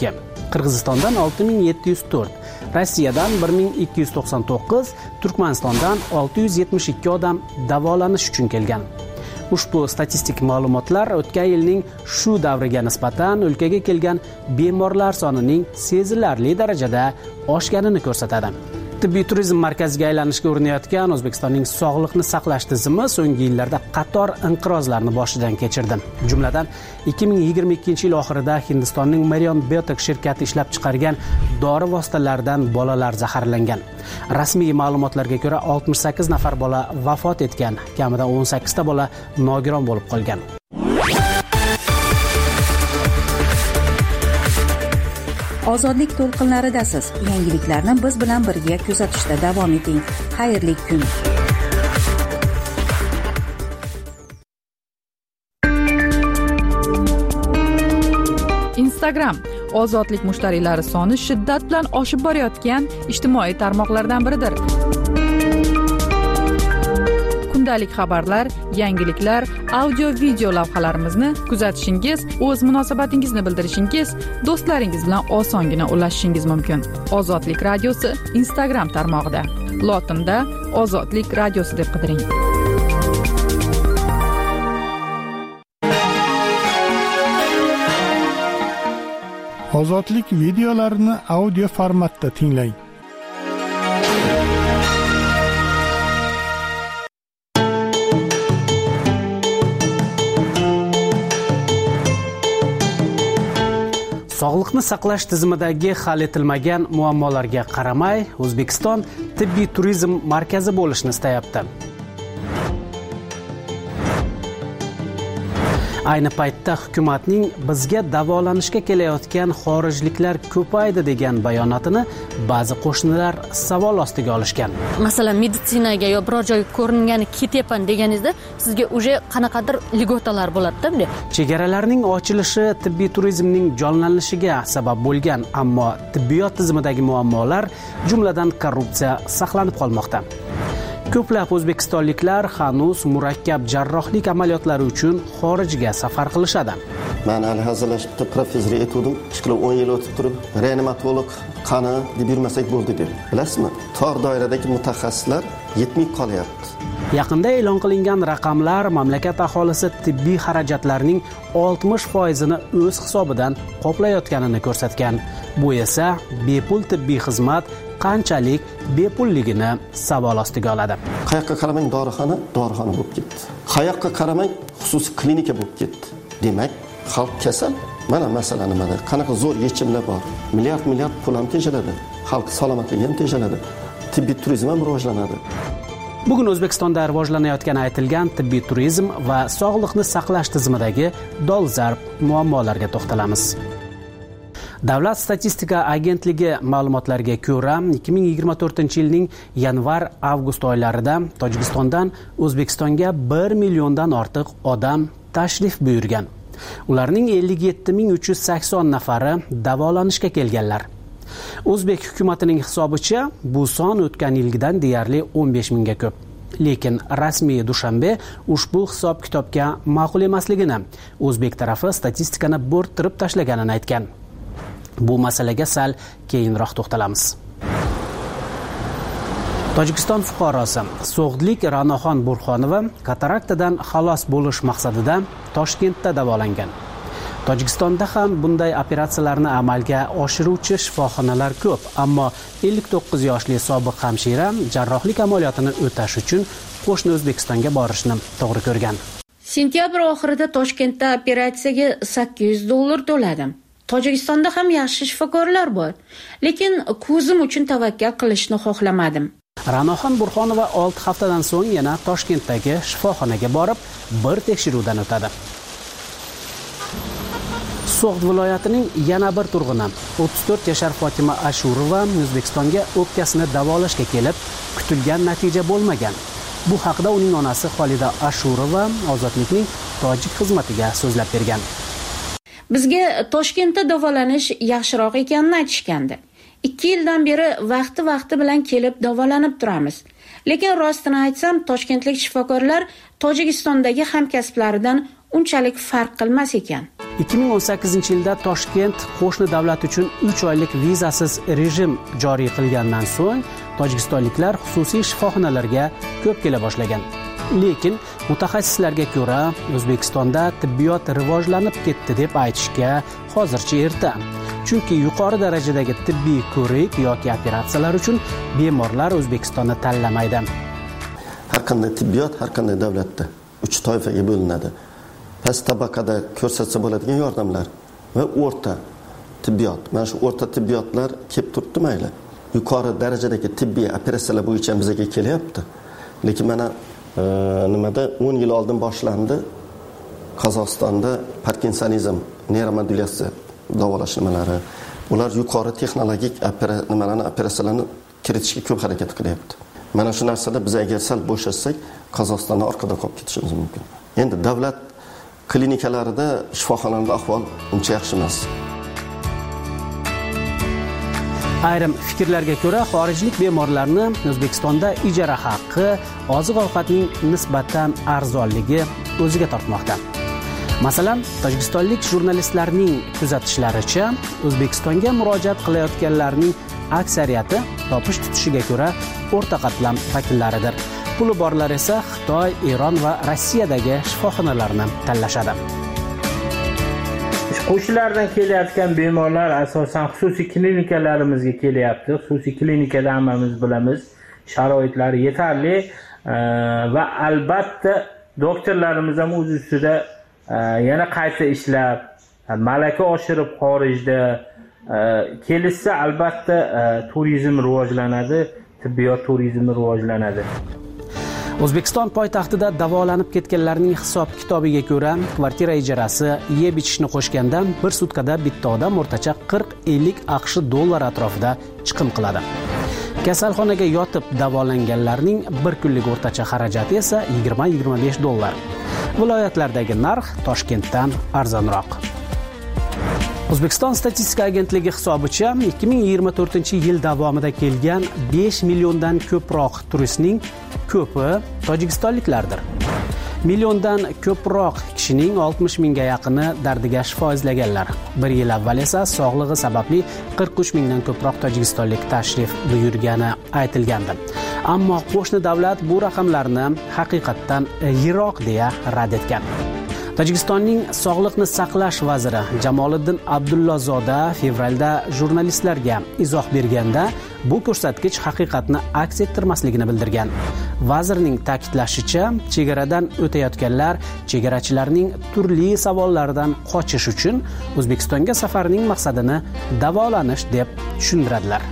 Qirg'izistondan 6704, Rossiyadan 1299, Turkmanistondan 672 odam davolanish uchun kelgan. Ushbu statistik ma'lumotlar o'tgan yilning shu davriga nisbatan o'lkaga kelgan bemorlar sonining sezilarli darajada oshganini ko'rsatadi. Tibbiy turizm markaziga aylanishga urinayotgan O'zbekistonning sog'liqni saqlash tizimi so'nggi yillarda qator inqirozlarni boshidan kechirdi. Jumladan 2022-yil oxirida Hindistonning Marion Biotech shirkati ishlab chiqargan dori vositalaridan bolalar zaharlangan. Rasmiy ma'lumotlarga ko'ra 68 nafar bola vafot etgan, kamida 18 ta bola nogiron bo'lib qolgan. Ozodlik to'lqinlaridasiz. Yangiliklarni biz bilan birga kuzatishda davom eting. Xayrli kun. Instagram ozodlik mushtariylari soni shiddat bilan oshib borayotgan ijtimoiy tarmoqlardan biridir. Kundalik xabarlar, yangiliklar, audio-video lavhalarimizni kuzatishingiz, o'z munosabatingizni bildirishingiz, do'stlaringiz bilan osongina ulashishingiz mumkin. Ozodlik radiosi Instagram tarmog'ida. Lotinda Ozodlik radiosi deb qidiring. Ozodlik videolarini audio formatda tinglang. Sog'liqni saqlash tizimidagi hal etilmagan muammolarga qaramay, O'zbekiston tibbiy turizm markazi bo'lishni istayapti. Ayni paytda hukumatning bizga davolanishga kelayotgan xorijliklar ko'paydi degan bayonotini ba'zi qo'shnilar savol ostiga olishgan. Masalan, meditsinaga yo biror joyga ko'ringani ketyapman deganingizda sizga уже qanaqadir ligotalar bo'ladi-da. Chegaralarning ochilishi tibbiy turizmning jonlanishiga sabab bo'lgan, ammo tibbiyot tizimidagi muammolar, jumladan korrupsiya saqlanib qolmoqda. Ko'plab o'zbekistonliklar hanuz murakkab jarrohlik amaliyotlari uchun xorijga safar qilishadi. Men hali hazırlashibdi, professor etdim. 10 yil o'tib turib, reanimatolog qani deb yurmasak bo'ldi deb. Bilasizmi? Tor doiradagi mutaxassislar yetmay qolyapti. Yaqinda e'lon qilingan raqamlar mamlakat aholisi tibbiy xarajatlarning 60%ni o'z hisobidan qoplayotganini ko'rsatgan. Bu esa bepul tibbiy xizmat qanchalik bepulligini savol ostiga oladi. Qayoqqa qaramang dorixona bo'lib ketdi. Qayoqqa qaramang xususiy klinika bo'lib ketdi. Demak, xalq kasal. Mana masala nimada? Qanaqa zo'r yechimlar bor. Milliard pul ham tejaladi. Xalq salomatligi ham tejaladi. Tibbiy turizm ham rivojlanadi. Bugun O'zbekistonda rivojlanayotgani aytilgan tibbiy turizm va sog'liqni saqlash tizimidagi dolzarb muammolarga to'xtalamiz. Davlat statistika agentligi ma'lumotlariga ko'ra, 2024-yilning yanvar-avgust oylarida Tojikistondan O'zbekistonga 1 milliondan ortiq odam tashrif buyurgan. Ularning 57.380 nafari davolanishga kelganlar. O'zbek hukumatining hisobicha bu son o'tgan yilgidan deyarli 15 mingga ko'p. Lekin rasmiy Dushanbe ushbu hisob-kitobga ma'qul emasligini, O'zbek tarafi statistikani bo'rttirib tashlaganini aytgan. Bu masalaga sal keyinroq to'xtalamiz. Tojikiston fuqarosi So'g'dlik Ra'noxon Burxonova kataraktadan xalos bo'lish maqsadida Toshkentda davolangan. Tojikistonda ham bunday operatsiyalarni amalga oshiruvchi shifoxonalar ko'p, ammo 59 yoshli sobiq hamshira jarrohlik amaliyotini o'tash uchun qo'shni O'zbekistonga borishni to'g'ri ko'rgan. Sentyabr oxirida Toshkentda operatsiyaga $800 to'ladim. Tojikistonda ham yaxshi shifokorlar bor, lekin ko'zim uchun tavakkal qilishni xohlamadim. Ra'noxon Burxonova 6 haftadan so'ng yana Toshkentdagi shifoxonaga borib, bir tekshiruvdan o'tadi. So'g'd viloyatining yana bir turg'uni 34 yashar Fotima Ashurova O'zbekistonga o'pkasini davolashga kelib, kutilgan natija bo'lmagan. Bu haqda uning onasi Xolida Ashurova Ozodlikning tojik xizmatiga so'zlab bergan. Bizga Toshkentda davolanish yaxshiroq ekanini aytishgandi. 2 yildan beri vaqti bilan kelib davolanib turamiz. Lekin rostini aytsam, toshkentlik shifokorlar Tojikistondagi hamkasblaridan unchalik farq qilmas ekan. 2018-yilda Toshkent qo'shni davlat uchun 3 oylik vizasiz rejim joriy qilgandan so'ng tojikistonliklar xususiy shifoxonalarga ko'p kela boshlagan. Lekin mutaxassislarga ko'ra, O'zbekistonda tibbiyot rivojlanib ketdi deb aytishga hozircha erta. Chunki yuqori darajadagi tibbiy ko'rik yoki operatsiyalar uchun bemorlar O'zbekistonni tanlamaydi. Har qanday tibbiyot har qanday davlatda 3 toifaga bo'linadi. Past tabaqada ko'rsatsa bo'ladigan yordamlar va o'rta tibbiyot. Mana shu o'rta tibbiyotlar kelib turibdi mayli. Yuqori darajadagi tibbiy operatsiyalar bo'yicha bizga kelyapti. Lekin mana nimada 10 yil oldin boshlandi Qozog'istonda Parkinsonizm, neuromodulyatsiya davolash nimalari. Ular yuqori texnologik operatsiyalarni kiritishga ko'p harakat qilyapti. Mana shu narsada biz agar sal bo'shasak, Qozog'istondan orqada qolib ketishimiz mumkin. Endi davlat klinikalarida, shifoxonalarda ahvol uncha yaxshi emas. Ayrim fikrlarga ko'ra, xorijlik bemorlarni O'zbekistonda ijara haqqi, oziq-ovqatning nisbatan arzonligi o'ziga tortmoqda. Masalan, tojikistonlik jurnalistlarning kuzatishlaricha, O'zbekistonga murojaat qilayotganlarning aksariyati topish tutishiga ko'ra o'rta qatlam vakillaridir. Puli borlar esa Xitoy, Eron va Rossiyadagi shifoxonalarni tanlashadi. Qo'shnilardan kelayotgan bemorlar asosan xususiy klinikalarimizga kelyapti. Xususiy klinikada hammamiz bilamiz, sharoitlari yetarli va albatta doktorlarimiz ham o'z ustida yana qayta ishlab, malaka oshirib xorijda kelishsa albatta turizm rivojlanadi, tibbiyot turizmi rivojlanadi. O'zbekiston poytaxtida davolanib ketganlarning hisob-kitobiga ko'ra, kvartira ijarasi, yeb-ichishni qo'shganda bir sutkada bitta odam o'rtacha 40-50 AQSh dollar atrofida chiqim qiladi. Kasalxonaga yotib davolanganlarning bir kunlik o'rtacha xarajati esa 20-25 dollar. Viloyatlardagi narx Toshkentdan arzonroq. O'zbekiston statistika agentligi hisobicha 2024-yil davomida kelgan 5 milliondan ko'proq turistning ko'pi tojikistonliklardir. Milliondan ko'proq kishining 60 mingga yaqini dardiga shifo izlaganlar. Bir yil avval esa sog'lig'i sababli 43 mingdan ko'proq tojikistonlik tashrif buyurgani aytilgandi. Ammo qo'shni davlat bu raqamlarni haqiqatdan yiroq deya rad etgan. Tojikistonning sog'liqni saqlash vaziri Jamoliddin Abdullazoda fevralda jurnalistlarga izoh berganda bu ko'rsatkich haqiqatni aks ettirmasligini bildirgan. Vazirning ta'kidlashicha, chegaradan o'tayotganlar chegarachilarning turli savollaridan qochish uchun O'zbekistonga safarining maqsadini davolanish deb tushuntiradilar.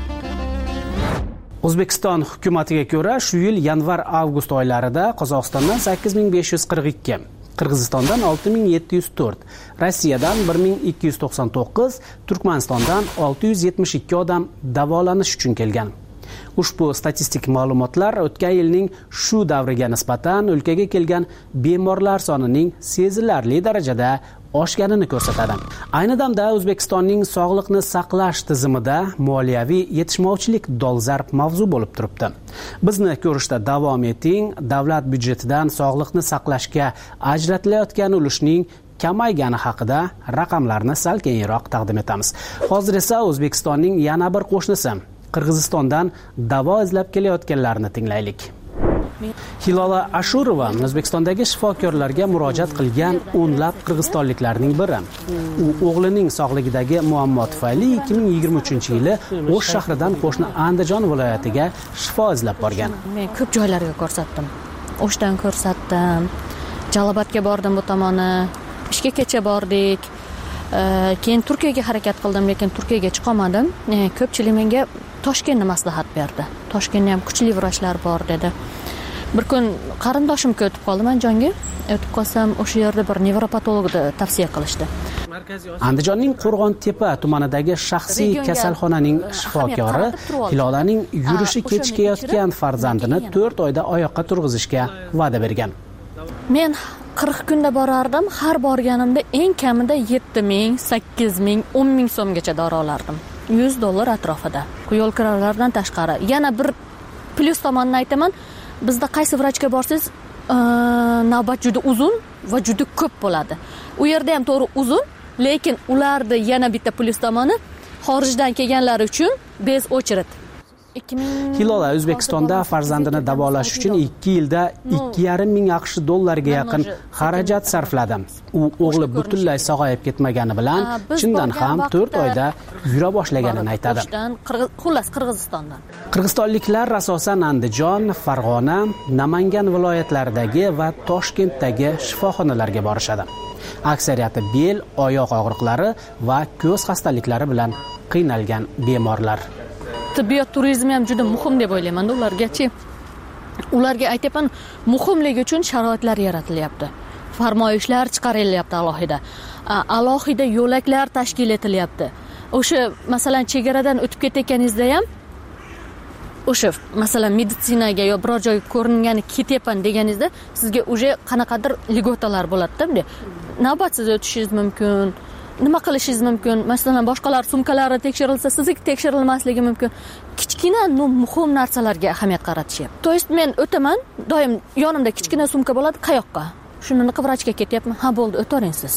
O'zbekiston hukumatiga ko'ra, shu yil yanvar-avgust oylarida Qozog'istondan 8542, Qirg'izistondan 6704, Rossiyadan 1299, Turkmanistondan 672 odam davolanish uchun kelgan. Ushbu statistik ma'lumotlar o'tgan yilning shu davriga nisbatan o'lkaga kelgan bemorlar sonining sezilarli darajada oshganini ko'rsatadi. Ayni damda O'zbekistonning sog'liqni saqlash tizimida moliyaviy yetishmovchilik dolzarb mavzu bo'lib turibdi. Bizni ko'rishda davom eting. Davlat byudjetidan sog'liqni saqlashga ajratilayotgan ulushning kamaygani haqida raqamlarni sal keyinroq taqdim etamiz. Hozir esa O'zbekistonning yana bir qo'shnisi Qirg'izistondan davo izlab kelayotganlarni tinglaylik. Hilola Ashurova O'zbekistondagi shifokorlarga murojaat qilgan o'nlab qirg'izistonliklarning biri. U o'g'lining sog'lig'idagi muammo tufayli 2023-yili O'sh shahridan qo'shni Andijon viloyatiga shifo izlab borgan. Men ko'p joylarga ko'rsatdim. O'shdan ko'rsatdim. Jalobotga bordim bu tomoni. Ishga kecha bordik. Keyin Turkiyaga harakat qildim, lekin Turkiyaga chiqa olmadim. Ko'pchilik menga Toshkentni maslahat berdi. Toshkentda ham kuchli vrachlar bor dedi. Bir kun qarindoshimga o'tib qoldim, Andijonga. O'tib qolsam, o'sha yerda bir nevropatologni tavsiya qilishdi. Andijonning Qo'rg'ontepa tumanidagi shaxsiy kasalxonaning shifokori Hilolaning yurishi kechikayotgan farzandini 4 oyda oyoqqa turg'izishga va'da bergan. Men 40 kunda borardim. Har borganimda eng kamida 7000, 8000, 10000 so'mgacha dori olardim. $100 atrofida. Yo'l kiralardan tashqari. Yana bir plyus tomonini aytaman. Bizda qaysi vrachga borsangiz, navbat juda uzun va juda ko'p bo'ladi. U yerda ham to'g'ri uzun, lekin ularda yana bitta plyus tomoni xorijdan kelganlar uchun bez очередь. Hilola O'zbekistonda farzandini davolash uchun 2 yilda 2,5 ming AQSh dollariga yaqin xarajat sarfladi. U o'g'li butunlay sog'ayib ketmagani bilan chindan ham 4 oyda yura boshlaganini aytadi. Xullas Qirg'izistondan. Qirg'izistonliklar asosan Andijon, Farg'ona, Namangan viloyatlaridagi va Toshkentdagi shifoxonalarga borishadi. Aksariyati bel, oyoq og'riqlari va ko'z xastaliklari bilan qiynalgan bemorlar. Tibbiyot turizmi ham juda muhim deb o'ylayman. Ularga aytayapman, muhimligi uchun sharoitlar yaratilyapti. Farmoyishlar chiqarilyapti alohida yo'laklar tashkil etilyapti. O'sha masalan chegaradan o'tib ketayotganingizda ham o'sha masalan meditsinaga yo biror joyga ko'ringani ketyapman deganingizda sizga уже qanaqadir ligotalar bo'ladi-da. Navbatsiz o'tishingiz mumkin. Nima qilishingiz mumkin? Masalan, boshqalar sumkalari tekshirilsa, sizniki tekshirilmasligi mumkin. Kichkina, muhim narsalarga ahamiyat qaratishyapti. To есть men o'taman, doim yonimda kichkina sumka bo'ladi, qayoqqa? Shuni vrachga ketyapman. Ha, bo'ldi, o'taring siz.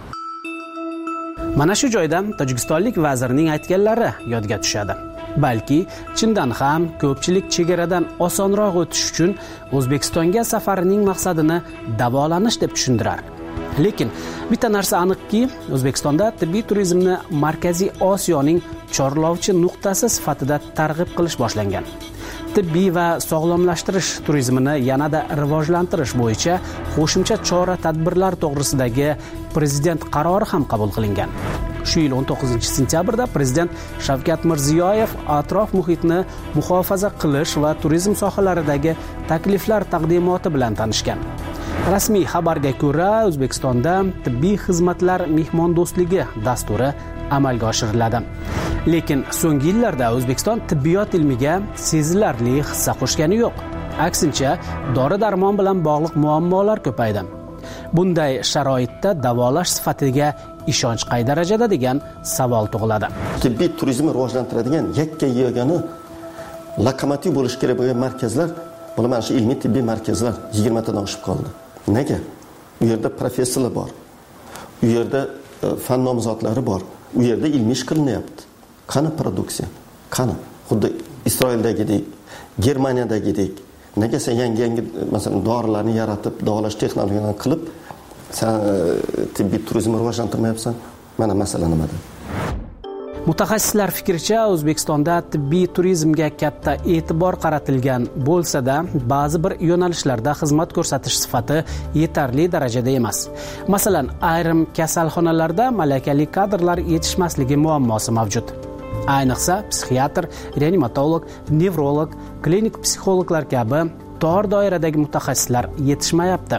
Mana shu joyda tojikistonlik vazirning aytganlari yodga tushadi. Balki chindan ham ko'pchilik chegaradan osonroq o'tish uchun O'zbekistonga safarining maqsadini davolanish deb tushundirar. Lekin bitta narsa aniqki, O'zbekistonda tibbiy turizmni Markaziy Osiyoning chorlovchi nuqtasi sifatida targ'ib qilish boshlangan. Tibbiy va sog'lomlashtirish turizmini yanada rivojlantirish bo'yicha qo'shimcha chora-tadbirlar to'g'risidagi prezident qarori ham qabul qilingan. Shu yil 19-sentyabrda prezident Shavkat Mirziyoyev atrof muhitni muhofaza qilish va turizm sohalaridagi takliflar taqdimoti bilan tanishgan. Rasmiy xabarga ko'ra, O'zbekistonda tibbiy xizmatlar mehmondo'stligi dasturi amalga oshiriladi. Lekin so'nggi yillarda O'zbekiston tibbiyot ilmiga sezilarli hissa qo'shgani yo'q. Aksincha, dori-darmon bilan bog'liq muammolar ko'paydi. Bunday sharoitda davolash sifatiga ishonch qay darajada degan savol tug'iladi. Tibbiy turizmni rivojlantiradigan yakka-yagona lokomotiv bo'lish kerak bo'lgan markazlar, mana shu ilmiy tibbiy markazlar 20 tadan oshib qoldi. Nega? U yerda professorlar bor. U yerda fan nomzodlari bor. U yerda ilmiy ish qilinyapti. Qani produksiya? Qani? Xuddi Isroildagidek, Germaniyadagidek. Nega sen yangi masalan dorilarni yaratib, davolash texnologiyalarini qilib, sen tibbiy turizmni rivojlantirmayapsan? Mana masala nimada? Mutaxassislar fikricha, O'zbekistonda tibbiy turizmga katta e'tibor qaratilgan bo'lsa-da, ba'zi bir yo'nalishlarda xizmat ko'rsatish sifati yetarli darajada emas. Masalan, ayrim kasalxonalarda malakali kadrlar yetishmasligi muammosi mavjud. Ayniqsa, psixiatr, reanimatolog, nevrolog, klinik psixologlar kabi tor doiradagi mutaxassislar yetishmayapti.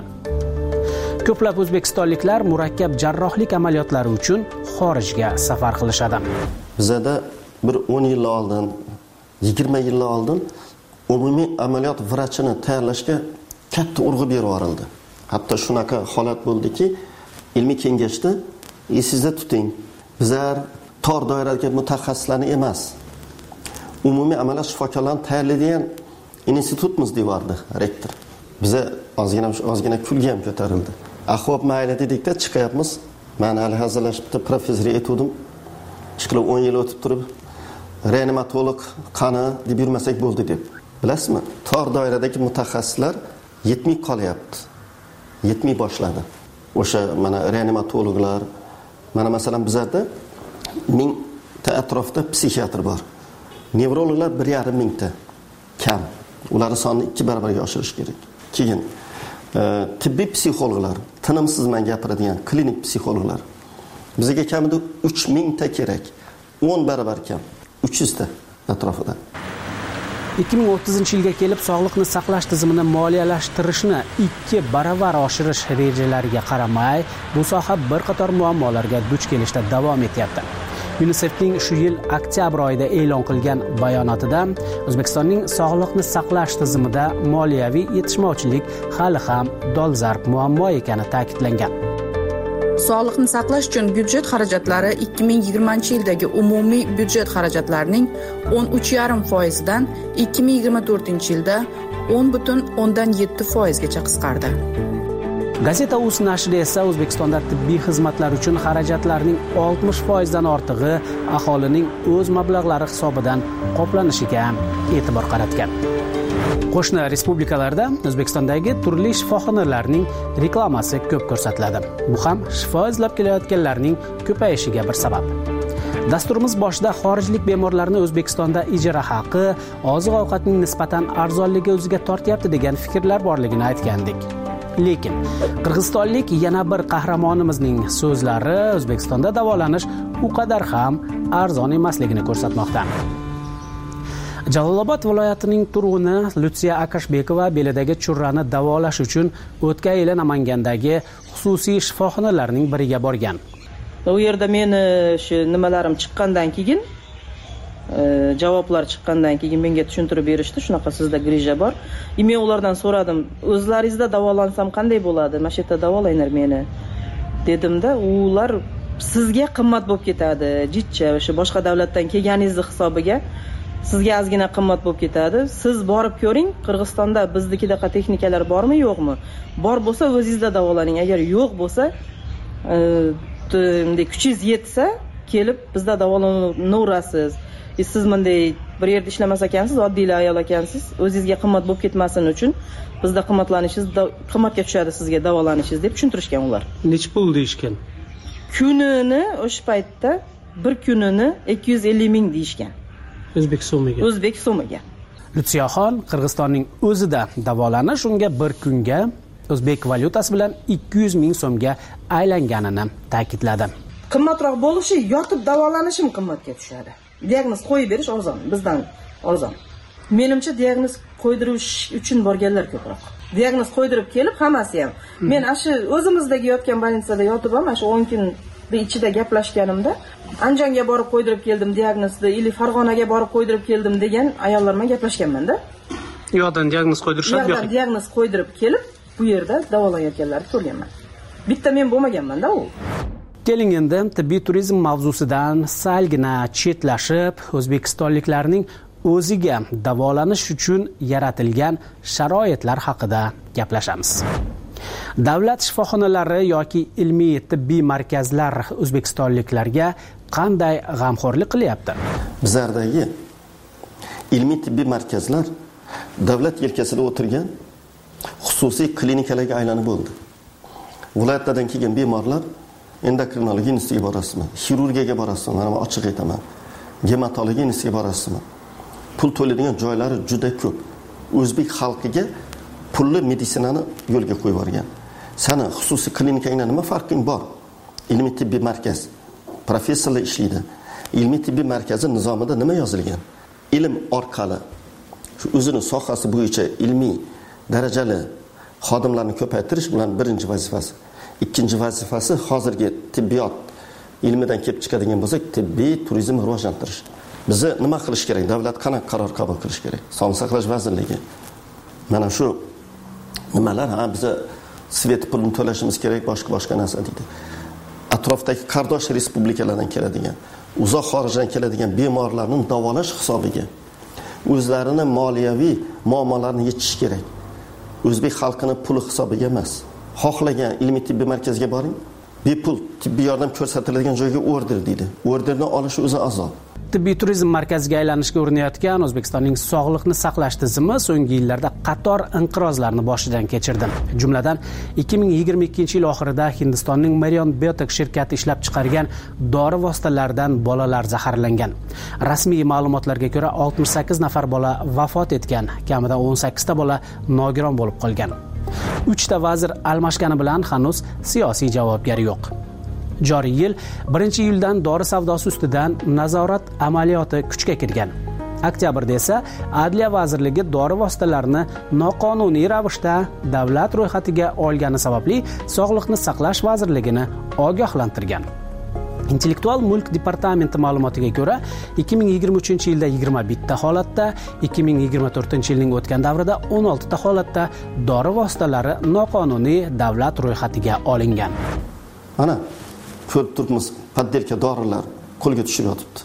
Ko'plab o'zbekistonliklar murakkab jarrohlik amaliyotlari uchun xorijga safar qilishadi. Bizda bir 10 yil oldin, 20 yil oldin umumiy amaliyot vrachini tayyorlashga katta urg'u berib yuborildi. Hatto shunaqa holat bo'ldiki, ilmiy kengashda esingizda tuting. Bizlar tor doiradagi mutaxassislarni emas, umumiy amaliyot shifokorlarini tayyorlaydigan institutimiz deyordi rektor. Biza ozgina kulga ham ko'tarildi. Ahvob mayli dedikda chiqyapmiz. Men hali hazırlashibdi, professor aytdim. Chiqilib 10 yil o'tib turib, reanimatolog qani deb yurmasak bo'ldi deb. Bilasizmi? Tor doiradagi mutaxassislar yetmay qolyapti. Yetmay boshladi. O'sha mana reanimatologlar, mana masalan bizda 1000 ta atrofda psixiatr bor. Nevrologlar 1,5 mingta kam. Ularning sonini 2 barobarga oshirish kerak. Keyin tibbiy psixologlar, tinimsiz men gapiradigan klinik psixologlar. Bizga kamida 3000 ta kerak. 10 barobar kam. 300 ta atrofida. 2030-yilga kelib sog'liqni saqlash tizimini moliyalashtirishni 2 barobar oshirish rejalariga qaramay, bu soha bir qator muammolarga duch kelishda davom etyapti. UNICEFning shu yil oktyabr oyida e'lon qilgan bayonotida O'zbekistonning sog'liqni saqlash tizimida moliyaviy yetishmovchilik hali ham dolzarb muammo ekani ta'kidlangan. Sog'liqni saqlash uchun byudjet xarajatlari 2020-yildagi umumiy byudjet xarajatlarining 13,5% dan 2024-yilda 10,7% gacha qisqardi. Gazeta.uz nashri esa O'zbekistonda tibbiy xizmatlar uchun xarajatlarning 60% dan ortig'i aholining o'z mablag'lari hisobidan qoplanishiga e'tibor qaratgan. Qo'shni respublikalarda O'zbekistondagi turli shifoxonalarning reklamasi ko'p ko'rsatiladi. Bu ham shifo izlab kelayotganlarning ko'payishiga bir sabab. Dasturimiz boshida xorijlik bemorlarni O'zbekistonda ijara haqi, oziq-ovqatning nisbatan arzonligi o'ziga tortyapti degan fikrlar borligini aytgandik. Lekin qirg'izistonlik yana bir qahramonimizning so'zlari O'zbekistonda davolanish u qadar ham arzon emasligini ko'rsatmoqda. Jalolobod viloyatining turg'uni Lutsiya Akashbekova belidagi churrani davolash uchun o'tgan yili Namangandagi xususiy shifoxonalarning biriga borgan. U yerda meni shu nimalarim chiqqandan keyin, javoblar chiqqandan keyin menga tushuntirib berishdi, shunaqa sizda grija bor. Men ulardan so'radim, o'zlaringizda davolansam qanday bo'ladi? Mana shu yerda davolanglar meni dedimda, ular sizga qimmat bo'lib ketadi, jitcha, o'sha boshqa davlatdan kelganingizni hisobiga sizga ozgina qimmat bo'lib ketadi. Siz borib ko'ring, Qirg'izistonda biznikidaqa texnikalar bormi, yo'qmi? Bor bo'lsa o'zingizda davolaning. Agar yo'q bo'lsa, kuchingiz yetsa, kelib bizda davolaverasiz. Siz bunday bir yerda ishlamas ekansiz, oddiylar ayol ekansiz, o'zingizga qimmat bo'lib ketmasin uchun bizda qimmatlanishingiz qimmatga tushadi sizga davolanishingiz deb tushuntirishgan ular. Nech pul deyishgan? Kunini o'sha paytda bir kunini 250 ming deyishgan. O'zbek so'miga. O'zbek so'miga. Lutsiyaxon Qirg'izistonning o'zida davolanish unga bir kunga o'zbek valyutasi bilan 200 ming so'mga aylanganini ta'kidladi. Qimmatroq bo'lishi, yotib davolanishim qimmatga tushadi. Diagnoz qo'yib berish arzon, bizdan arzon. Menimcha diagnoz qo'ydirish uchun borganlar ko'proq. Diagnoz qo'ydirib kelib hammasi ham. Men shu o'zimizdagi yotgan больницада yotib ham shu 10 kun ichida gaplashganimda Anjonga borib qo'ydirib keldim diagnozni, ili Farg'onaga borib qo'ydirib keldim degan ayollar bilan gaplashganman-da. Yo'qdan diagnoz qo'ydirishadi, yo'q. Diagnoz qo'ydirib kelib bu yerda davolanayotganlarni ko'rganman. Bitta men bo'lmaganman-da u. Keling endi tibbiy turizm mavzusidan salgina chetlashib, o'zbekistonliklarning o'ziga davolanish uchun yaratilgan sharoitlar haqida gaplashamiz. Davlat shifoxonalari yoki ilmiy tibbiy markazlar o'zbekistonliklarga qanday g'amxo'rlik qilyapti? Bizlardagi ilmiy tibbiy markazlar davlat yelkasida o'tirgan xususiy klinikalarga aylanib bo'ldi. Viloyatlardan kelgan bemorlar endokrinologiya institutiga borasizmi, xirurgiyaga borasizmi, mana ochiq aytaman, gematologiya institutiga borasizmi? Pul to'laydigan joylari juda ko'p. O'zbek xalqiga pulli meditsinani yo'lga qo'yib yuborgan. Sana xususiy klinikangda nima farqing bor? Ilmiy tibbiy markaz professorlar ishlaydi. Ilmiy tibbiy markazi nizomida nima yozilgan? Ilm orqali shu o'zini sohasi bo'yicha ilmiy darajali xodimlarni ko'paytirish bilan birinchi vazifasi. Ikkinchi vazifasi hozirgi tibbiyot ilmidan kelib chiqadigan bo'lsa, tibbiy turizmni rivojlantirish. Bizni nima qilish kerak? Davlat qanaqa qaror qabul qilish kerak? Sog'liqni saqlash vazirligi. Mana shu nimalar biza svet pulini to'lashimiz kerak, boshqa narsa deydi. Atrofdagi qardosh respublikalardan keladigan, uzoq xorijdan keladigan bemorlarning davolash hisobiga o'zlarini moliyaviy muammolarini yechish kerak. O'zbek xalqining puli hisobiga emas. Xohlagan ilmiy tibbiy markazga boring, bepul tibbiy yordam ko'rsatiladigan joyga order deydi. Orderni olish o'zi azob. Tibbiy turizm markaziga aylanishga urinayotgan O'zbekistonning sog'liqni saqlash tizimi so'nggi yillarda qator inqirozlarni boshidan kechirdi. Jumladan 2022-yil oxirida Hindistonning Marion Biotech shirkati ishlab chiqargan dori vositalaridan bolalar zaharlangan. Rasmiy ma'lumotlarga ko'ra 68 nafar bola vafot etgan, kamida 18 ta bola nogiron bo'lib qolgan. 3 ta vazir almashgani bilan hanuz siyosiy javobgar yo'q. Joriy yil 1-iyuldan dori savdosi ustidan nazorat amaliyoti kuchga kirgan. Oktyabrda esa Adliya vazirligi dori vositalarini noqonuniy ravishda davlat ro'yxatiga olgani sababli Sog'liqni saqlash vazirligini ogohlantirgan. Intellektual mulk departamenti ma'lumotiga ko'ra, 2023-yilda 21 ta holatda, 2024-yilning o'tgan davrida 16 ta holatda dori vositalari noqonuniy davlat ro'yxatiga olingan. Mana ko'rib turibmiz, poddelka dorilar qo'lga tushib yotibdi.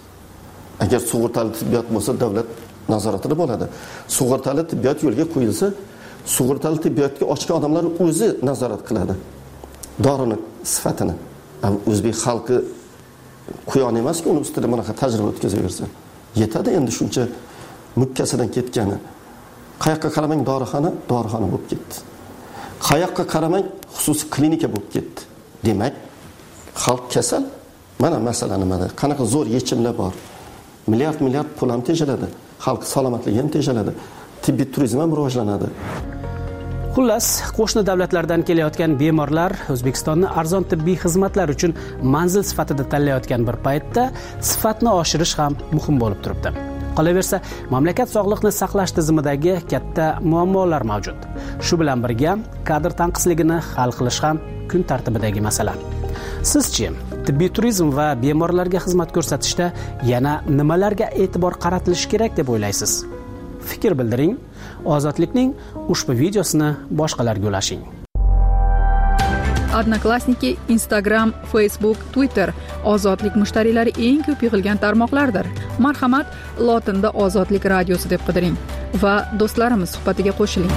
Agar sug'urtali tibbiyot bo'lsa, davlat nazoratida bo'ladi. Sug'urtali tibbiyot yo'lga qo'yilsa, sug'urtali tibbiyotga ochgan odamlar o'zi nazorat qiladi dorini sifatini. O'zbek xalqi quyon emas-ku, uni ustida bunaqa tajriba o'tkazaversa. Yetadi endi shuncha mukkasidan ketgani. Qayoqqa qaramang dorixona bo'lib ketdi. Qayoqqa qaramang xususiy klinika bo'lib ketdi. Demak, xalq kasal. Mana masala nimada? Qanaqa zo'r yechimlar bor. Milliard pul ham tejaladi. Xalq salomatligi ham tejaladi. Tibbiy turizm ham rivojlanadi. Xullas, qo'shni davlatlardan kelayotgan bemorlar O'zbekistonni arzon tibbiy xizmatlar uchun manzil sifatida tanlayotgan bir paytda sifatni oshirish ham muhim bo'lib turibdi. Qolaversa, mamlakat sog'liqni saqlash tizimidagi katta muammolar mavjud. Shu bilan birga kadr tanqisligini hal qilish ham kun tartibidagi masala. Sizchi, tibbiy turizm va bemorlarga xizmat ko'rsatishda yana nimalarga e'tibor qaratilishi kerak deb o'ylaysiz? Fikr bildiring. Ozodlikning ushbu videosini boshqalarga ulashing. Odnoklassniki, Instagram, Facebook, Twitter Ozodlik mushtariylari eng ko'p yig'ilgan tarmoqlardir. Marhamat, lotinda Ozodlik radiosi deb qidiring va do'stlarimiz suhbatiga qo'shiling.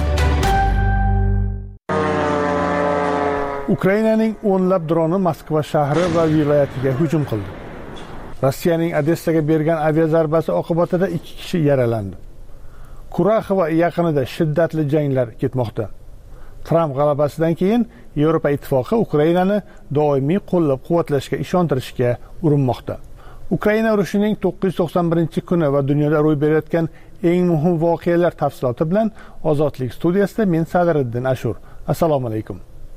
Ukrainaning o'nlab droni Moskva shahri va viloyatiga hujum qildi. Rossiyaning Odessaga bergan aviazarbasi oqibatida 2 kishi yaralandi. Kuraxova yaqinida shiddatli janglar ketmoqda. Tramp g'alabasidan keyin Yevropa ittifoqi Ukrainani doimiy qo'llab-quvvatlashga ishontirishga urinmoqda. Ukraina urushining 991-kuni va dunyoda ro'y berayotgan eng muhim voqealar tafsiloti bilan Ozodlik studiyasida men Sadriddin Ashur. Assalomu alaykum.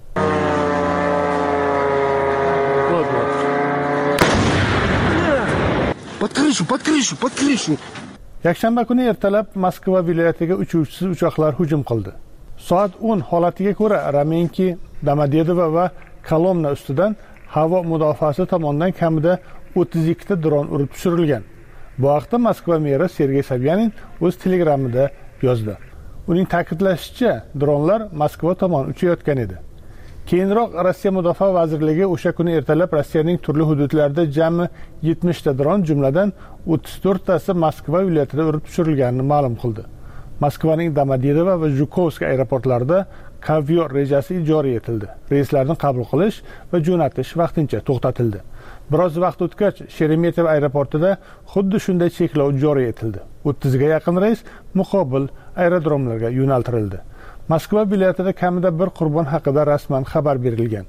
Под крышу. Yakshanba kuni ertalab Moskva viloyatiga uchuvchisiz uchoqlar hujum qildi. Soat 10 holatiga ko'ra Ramenki, Domodedovo va Kolomna ustidan havo mudofaasi tomonidan kamida 32 ta dron urib tushirilgan. Bu haqda Moskva meri Sergey Sobyanin o'z telegramida yozdi. Uning ta'kidlashicha, dronlar Moskva tomon uchayotgan edi. Keyinroq Rossiya Mudofaa vazirligi o'sha kuni ertalab Rossiyaning turli hududlarida jami 70 ta dron, jumladan 34 tasi Moskva viloyatida urib tushirilganini ma'lum qildi. Moskvaning Domodedovo va Zhukovsk aeroportlarida kavior rejasi joriy etildi. Reyslarni qabul qilish va jo'natish vaqtincha to'xtatildi. Biroz vaqt o'tgach, Sheremetyevo aeroportida xuddi shunday cheklov joriy etildi. 30 ga yaqin reys muqobil aerodromlarga yo'naltirildi. Moskva viloyatida kamida bir qurbon haqida rasman xabar berilgan.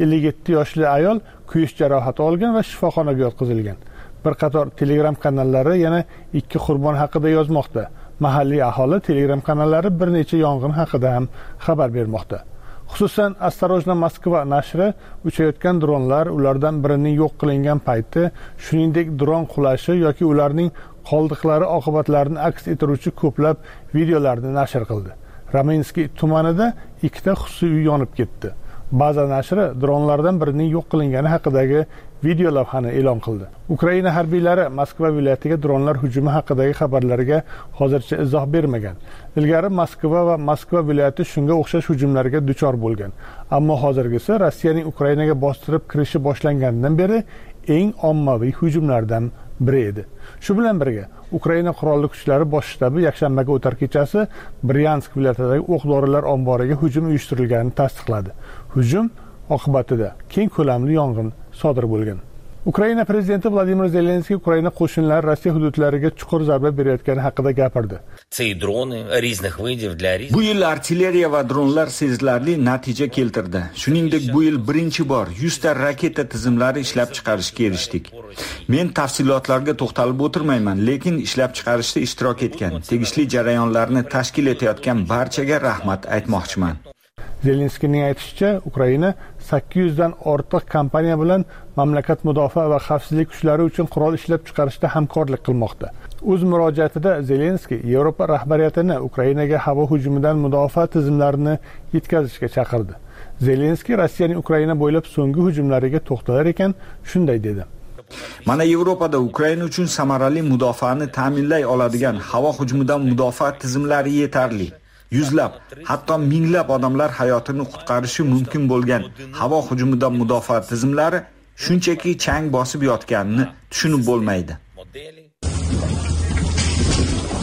57 yoshli ayol kuyish jarohati olgan va shifoxonaga yotqizilgan. Bir qator Telegram kanallari yana 2 qurbon haqida yozmoqda. Mahalliy aholi Telegram kanallari bir necha yong'in haqida ham xabar bermoqda. Xususan, Осторожно Moskva nashri uchayotgan dronlar, ulardan birining yo'q qilingan payti, shuningdek dron qulashi yoki ularning qoldiqlari oqibatlarini aks ettiruvchi ko'plab videolarni nashr qildi. Ramenskiy tumanida 2 ta xususiy uy yonib ketdi. Baza nashri dronlardan birining yo'q qilingani haqidagi video lavhani e'lon qildi. Ukraina harbiylari Moskva viloyatiga dronlar hujumi haqidagi xabarlarga hozircha izoh bermagan. Ilgari Moskva va Moskva viloyati shunga o'xshash hujumlarga duchor bo'lgan. Ammo hozirgisi Rossiyaning Ukrainaga bostirib kirishi boshlangandan beri eng ommaviy hujumlardan biri edi. Shu bilan birga Ukraina qurolli kuchlari bosh shtabi yakshanbaga o'tar kechasi Bryansk viloyatidagi o'q-dorilar omboriga hujum uyushtirilganini tasdiqladi. Hujum oqibatida keng ko'lamli yong'in sodir bo'lgan. Ukraina prezidenti Vladimir Zelenskiy Ukraina qo'shinlari Rossiya hududlariga chuqur zarba berayotgani haqida gapirdi. Bu yil artilleriya va dronlar sezilarli natija keltirdi. Shuningdek, bu yil birinchi bor 100 ta raketa tizimlari ishlab chiqarishga erishdik. Men tafsilotlarga to'xtalib o'tirmayman, lekin ishlab chiqarishda ishtirok etgan, tegishli jarayonlarni tashkil etayotgan barchaga rahmat aytmoqchiman. Zelenskiyning aytishicha, Ukraina 800 dan ortiq kompaniya bilan mamlakat mudofaa va xavfsizlik kuchlari uchun qurol ishlab chiqarishda hamkorlik qilmoqda. O'z murojaatida Zelenskiy Yevropa rahbariyatini Ukrainaga havo hujumidan mudofaa tizimlarini yetkazishga chaqirdi. Zelenskiy Rossiyaning Ukraina bo'ylab so'nggi hujumlariga to'xtalar ekan, shunday dedi. Mana Yevropada Ukraina uchun samarali mudofaani ta'minlay oladigan havo hujumidan mudofaa tizimlari yetarli. Yuzlab, hatto minglab odamlar hayotini qutqarishi mumkin bo'lgan havo hujumidan mudofaa tizimlari shunchaki chang bosib yotganini tushunib bo'lmaydi.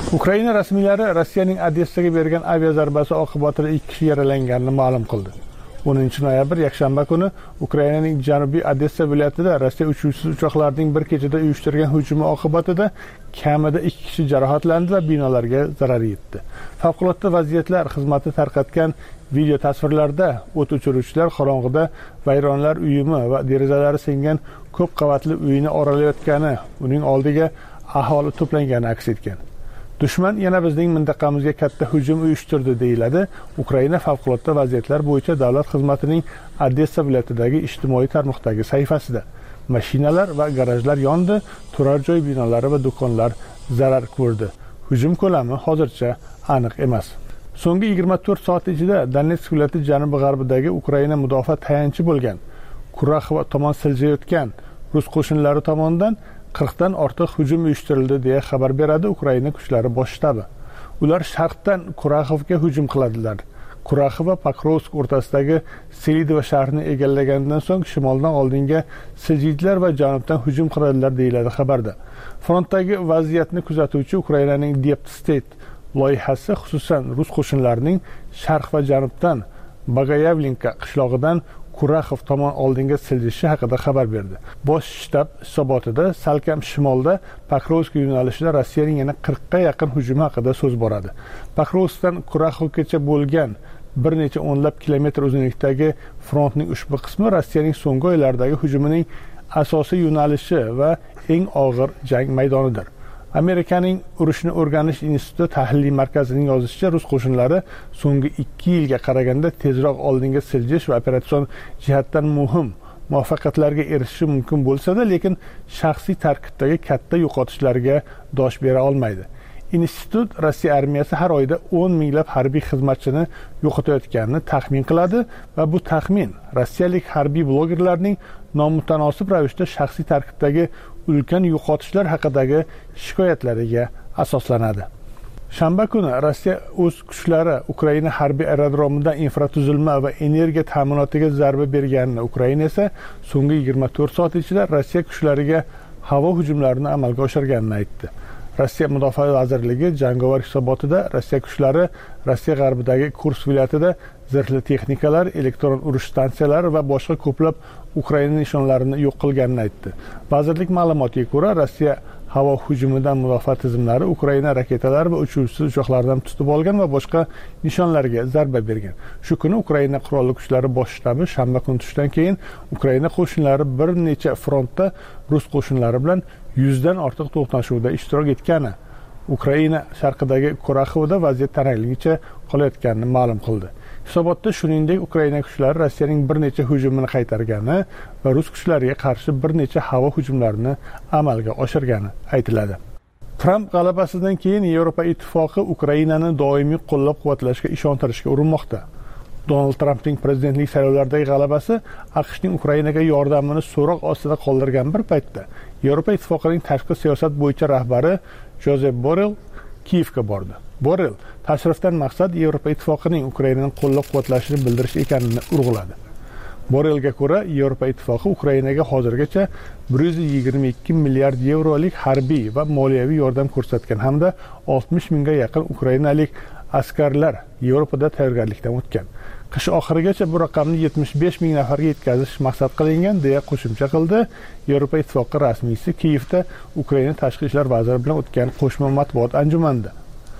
Ukraina rasmiylari Rossiyaning Odessaga bergan aviazarbasi oqibatida 2 kishi yaralanganini ma'lum qildi. 10 noyabr yakshanba kuni Ukrainaning janubiy Odessa viloyatida Rossiya uchuvchisiz uchoqlarning bir kechada uyushtirgan hujumi oqibatida kamida 2 kishi jarohatlandi va binolarga zarar yetdi. Favqulodda vaziyatlar xizmati tarqatgan video tasvirlarda o't o'chiruvchilar qorong'ida vayronlar uyumi va derazalari singan ko'p qavatli uyni oralayotgani, uning oldiga aholi to'plangani aks etgan. Dushman yana bizning mintaqamizga katta hujum uyushtirdi deyiladi Ukraina favqulodda vaziyatlar bo'yicha davlat xizmatining Odessa viloyatidagi ijtimoiy tarmoqdagi sahifasida. Mashinalar va garajlar yondi, turar joy binolari va do'konlar zarar ko'rdi. Hujum ko'lami hozircha aniq emas. So'nggi 24 soat ichida Donetsk viloyati janubi-g'arbidagi Ukraina mudofaa tayanchi bo'lgan Kuraxova tomon siljayotgan rus qo'shinlari tomonidan 40 dan ortiq hujum uyushtirildi deya xabar beradi Ukraina kuchlari bosh shtabi. Ular sharqdan Kuraxovga hujum qiladilar. Kuraxov va Pokrovsk o'rtasidagi Selidovo shahrini egallagandan so'ng shimoldan oldinga siljiydilar va janubdan hujum qiladilar deyiladi xabarda. Frontdagi vaziyatni kuzatuvchi Ukrainaning Deep State loyihasi xususan rus qo'shinlarining sharq va janubdan Bagayavlinka qishlog'idan Kuraxov tomon oldinga siljishi haqida xabar berdi. Bosh shtab hisobotida salkam shimolda Pokrovsk yo'nalishida Rossiyaning yana 40 ga yaqin hujumi haqida so'z boradi. Pokrovskdan Kuraxovgacha bo'lgan bir necha o'nlab kilometr uzunlikdagi frontning ushbu qismi Rossiyaning so'nggi oylardagi hujumining asosiy yo'nalishi va eng og'ir jang maydonidir. Amerikaning urushni o'rganish instituti tahliliy markazining yozishicha, rus qo'shinlari so'nggi 2 yilga qaraganda tezroq oldinga siljish va operatsion jihatdan muhim muvaffaqiyatlarga erishishi mumkin bo'lsa-da, lekin shaxsiy tarkibdagi katta yo'qotishlarga dosh bera olmaydi. Institut Rossiya armiyasi har oyda 10 minglab harbiy xizmatchini yo'qotayotganini taxmin qiladi va bu taxmin rossiyalik harbiy blogerlarning nomutanosib ravishda shaxsiy tarkibdagi ulkan yo'qotishlar haqidagi shikoyatlariga asoslanadi. Shanba kuni Rossiya o'z kuchlari Ukraina harbiy aerodromidan infratuzilma va energiya ta'minotiga zarba berganini, Ukraina esa so'nggi 24 soat ichida Rossiya kuchlariga havo hujumlarini amalga oshirganini aytdi. Rossiya Mudofaa vazirligi jangovar hisobotida Rossiya kuchlari Rossiya g'arbidagi Kursk viloyatida zirhli texnikalar, elektron urush stansiyalari va boshqa ko'plab Ukraina nishonlarini yo'q qilganini aytdi. Vazirlik ma'lumotiga ko'ra, Rossiya havo hujumidan mudofaa tizimlari Ukraina raketalari va uchuvchisiz uchoqlardan tutib olgan va boshqa nishonlarga zarba bergan. Shu kuni Ukraina qurolli kuchlari bosh shtabi shanba kuni tushdan keyin Ukraina qo'shinlari bir necha frontda rus qo'shinlari bilan 100 dan ortiq to'qnashuvda ishtirok etgani, Ukraina sharqidagi Kuraxovda vaziyat tarangligicha qolayotganini ma'lum qildi. Hisobotda shuningdek Ukraina kuchlari Rossiyaning bir necha hujumini qaytargani va rus kuchlariga qarshi bir necha havo hujumlarini amalga oshirgani aytiladi. Tramp g'alabasidan keyin Yevropa ittifoqi Ukrainani doimiy qo'llab-quvvatlashga ishontirishga urinmoqda. Donald Trampning prezidentlik saylovlaridagi g'alabasi AQShning Ukrainaga yordamini so'roq ostida qoldirgan bir paytda Yevropa ittifoqining tashqi siyosat bo'yicha rahbari Josep Borrell Kiyevga bordi. Borrell tashrifdan maqsad Yevropa ittifoqining Ukrainani qo'llab-quvvatlashini bildirish ekanini urg'uladi. Borrellga ko'ra, Yevropa ittifoqi Ukrainaga hozirgacha 122 milliard yevrolik harbiy va moliyaviy yordam ko'rsatgan hamda 60 mingga yaqin ukrainalik askarlar Yevropada tayyorgarlikdan o'tgan. Qish oxirigacha bu raqamni 75 ming nafarga yetkazish maqsad qilingan deya qo'shimcha qildi. Yevropa ittifoqi rasmiysi Kiyevda Ukraina tashqi ishlar vaziri bilan o'tgan qo'shma matbuot anjumanida.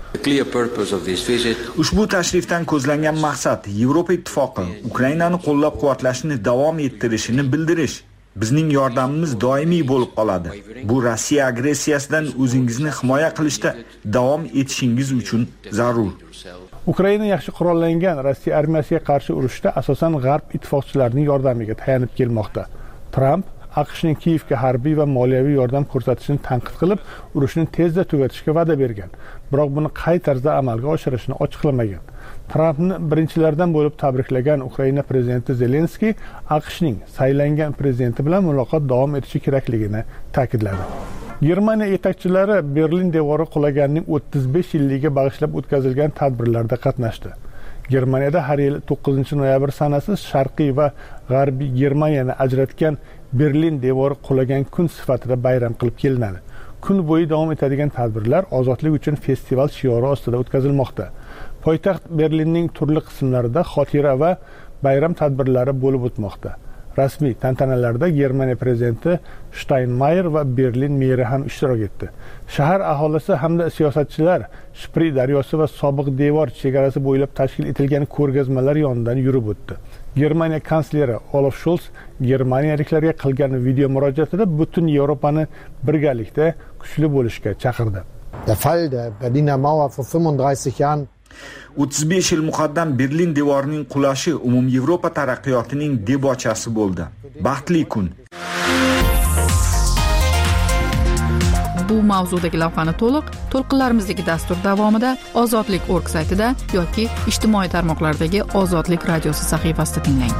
Ushbu tashrifdan ko'zlangan maqsad Yevropa ittifoqi Ukrainani qo'llab-quvvatlashni davom ettirishini bildirish. Bizning yordamimiz doimiy bo'lib qoladi. Bu Rossiya agressiyasidan o'zingizni himoya qilishda davom etishingiz uchun zarur. Ukraina yaxshi qurollangan Rossiya armiyasiga qarshi urushda asosan g'arb ittifoqchilarining yordamiga tayanib kelmoqda. Tramp AQShning Kiyevga harbiy va moliyaviy yordam ko'rsatishini tanqid qilib, urushni tezda tugatishga va'da bergan. Biroq buni qay tarzda amalga oshirishini ochiqlamagan. Trampni birinchilardan bo'lib tabriklagan Ukraina prezidenti Zelenskiy AQShning saylangan prezidenti bilan muloqot davom etishi kerakligini ta'kidladi. Germaniya yetakchilari Berlin devori qulaganining 35 yilligiga bag'ishlab o'tkazilgan tadbirlarda qatnashdi. Germaniyada har yil 9 noyabr sanasi Sharqiy va G'arbiy Germaniyani ajratgan Berlin devori qulagan kun sifatida bayram qilib kelinadi. kun bo'yi davom etadigan tadbirlar ozodlik uchun festival shiori ostida o'tkazilmoqda. Poytaxt Berlinning turli qismlarida xotira va bayram tadbirlari bo'lib o'tmoqda. Rasmiy tantanalarda Germaniya prezidenti Steinmeier va Berlin meri ham ishtirok etdi. Shahar aholisi hamda siyosatchilar Shpri daryosi va sobiq devor chegarasi bo'ylab tashkil etilgan ko'rgazmalar yonidan yurib o'tdi. Germaniya kansleri Olaf Scholz germaniyaliklarga qilgan video murojaatida butun Yevropani birgalikda kuchli bo'lishga chaqirdi. Der Fall der Berliner Mauer vor 35 Jahren 35 yil muqaddam Berlin devorining qulashi Yevropa taraqqiyotining debochasi bo'ldi. Baxtli kun. Bu mavzudagi lavhani to'lqinlarimizdagi dastur davomida Ozodlik.org saytida yoki ijtimoiy tarmoqlardagi Ozodlik radiosi sahifasida tinglang.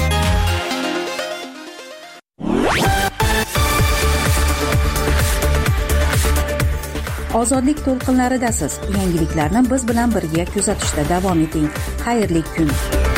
Ozodlik to'lqinlaridasiz. Yangiliklarni biz bilan birga kuzatishda davom eting. Xayrli kun.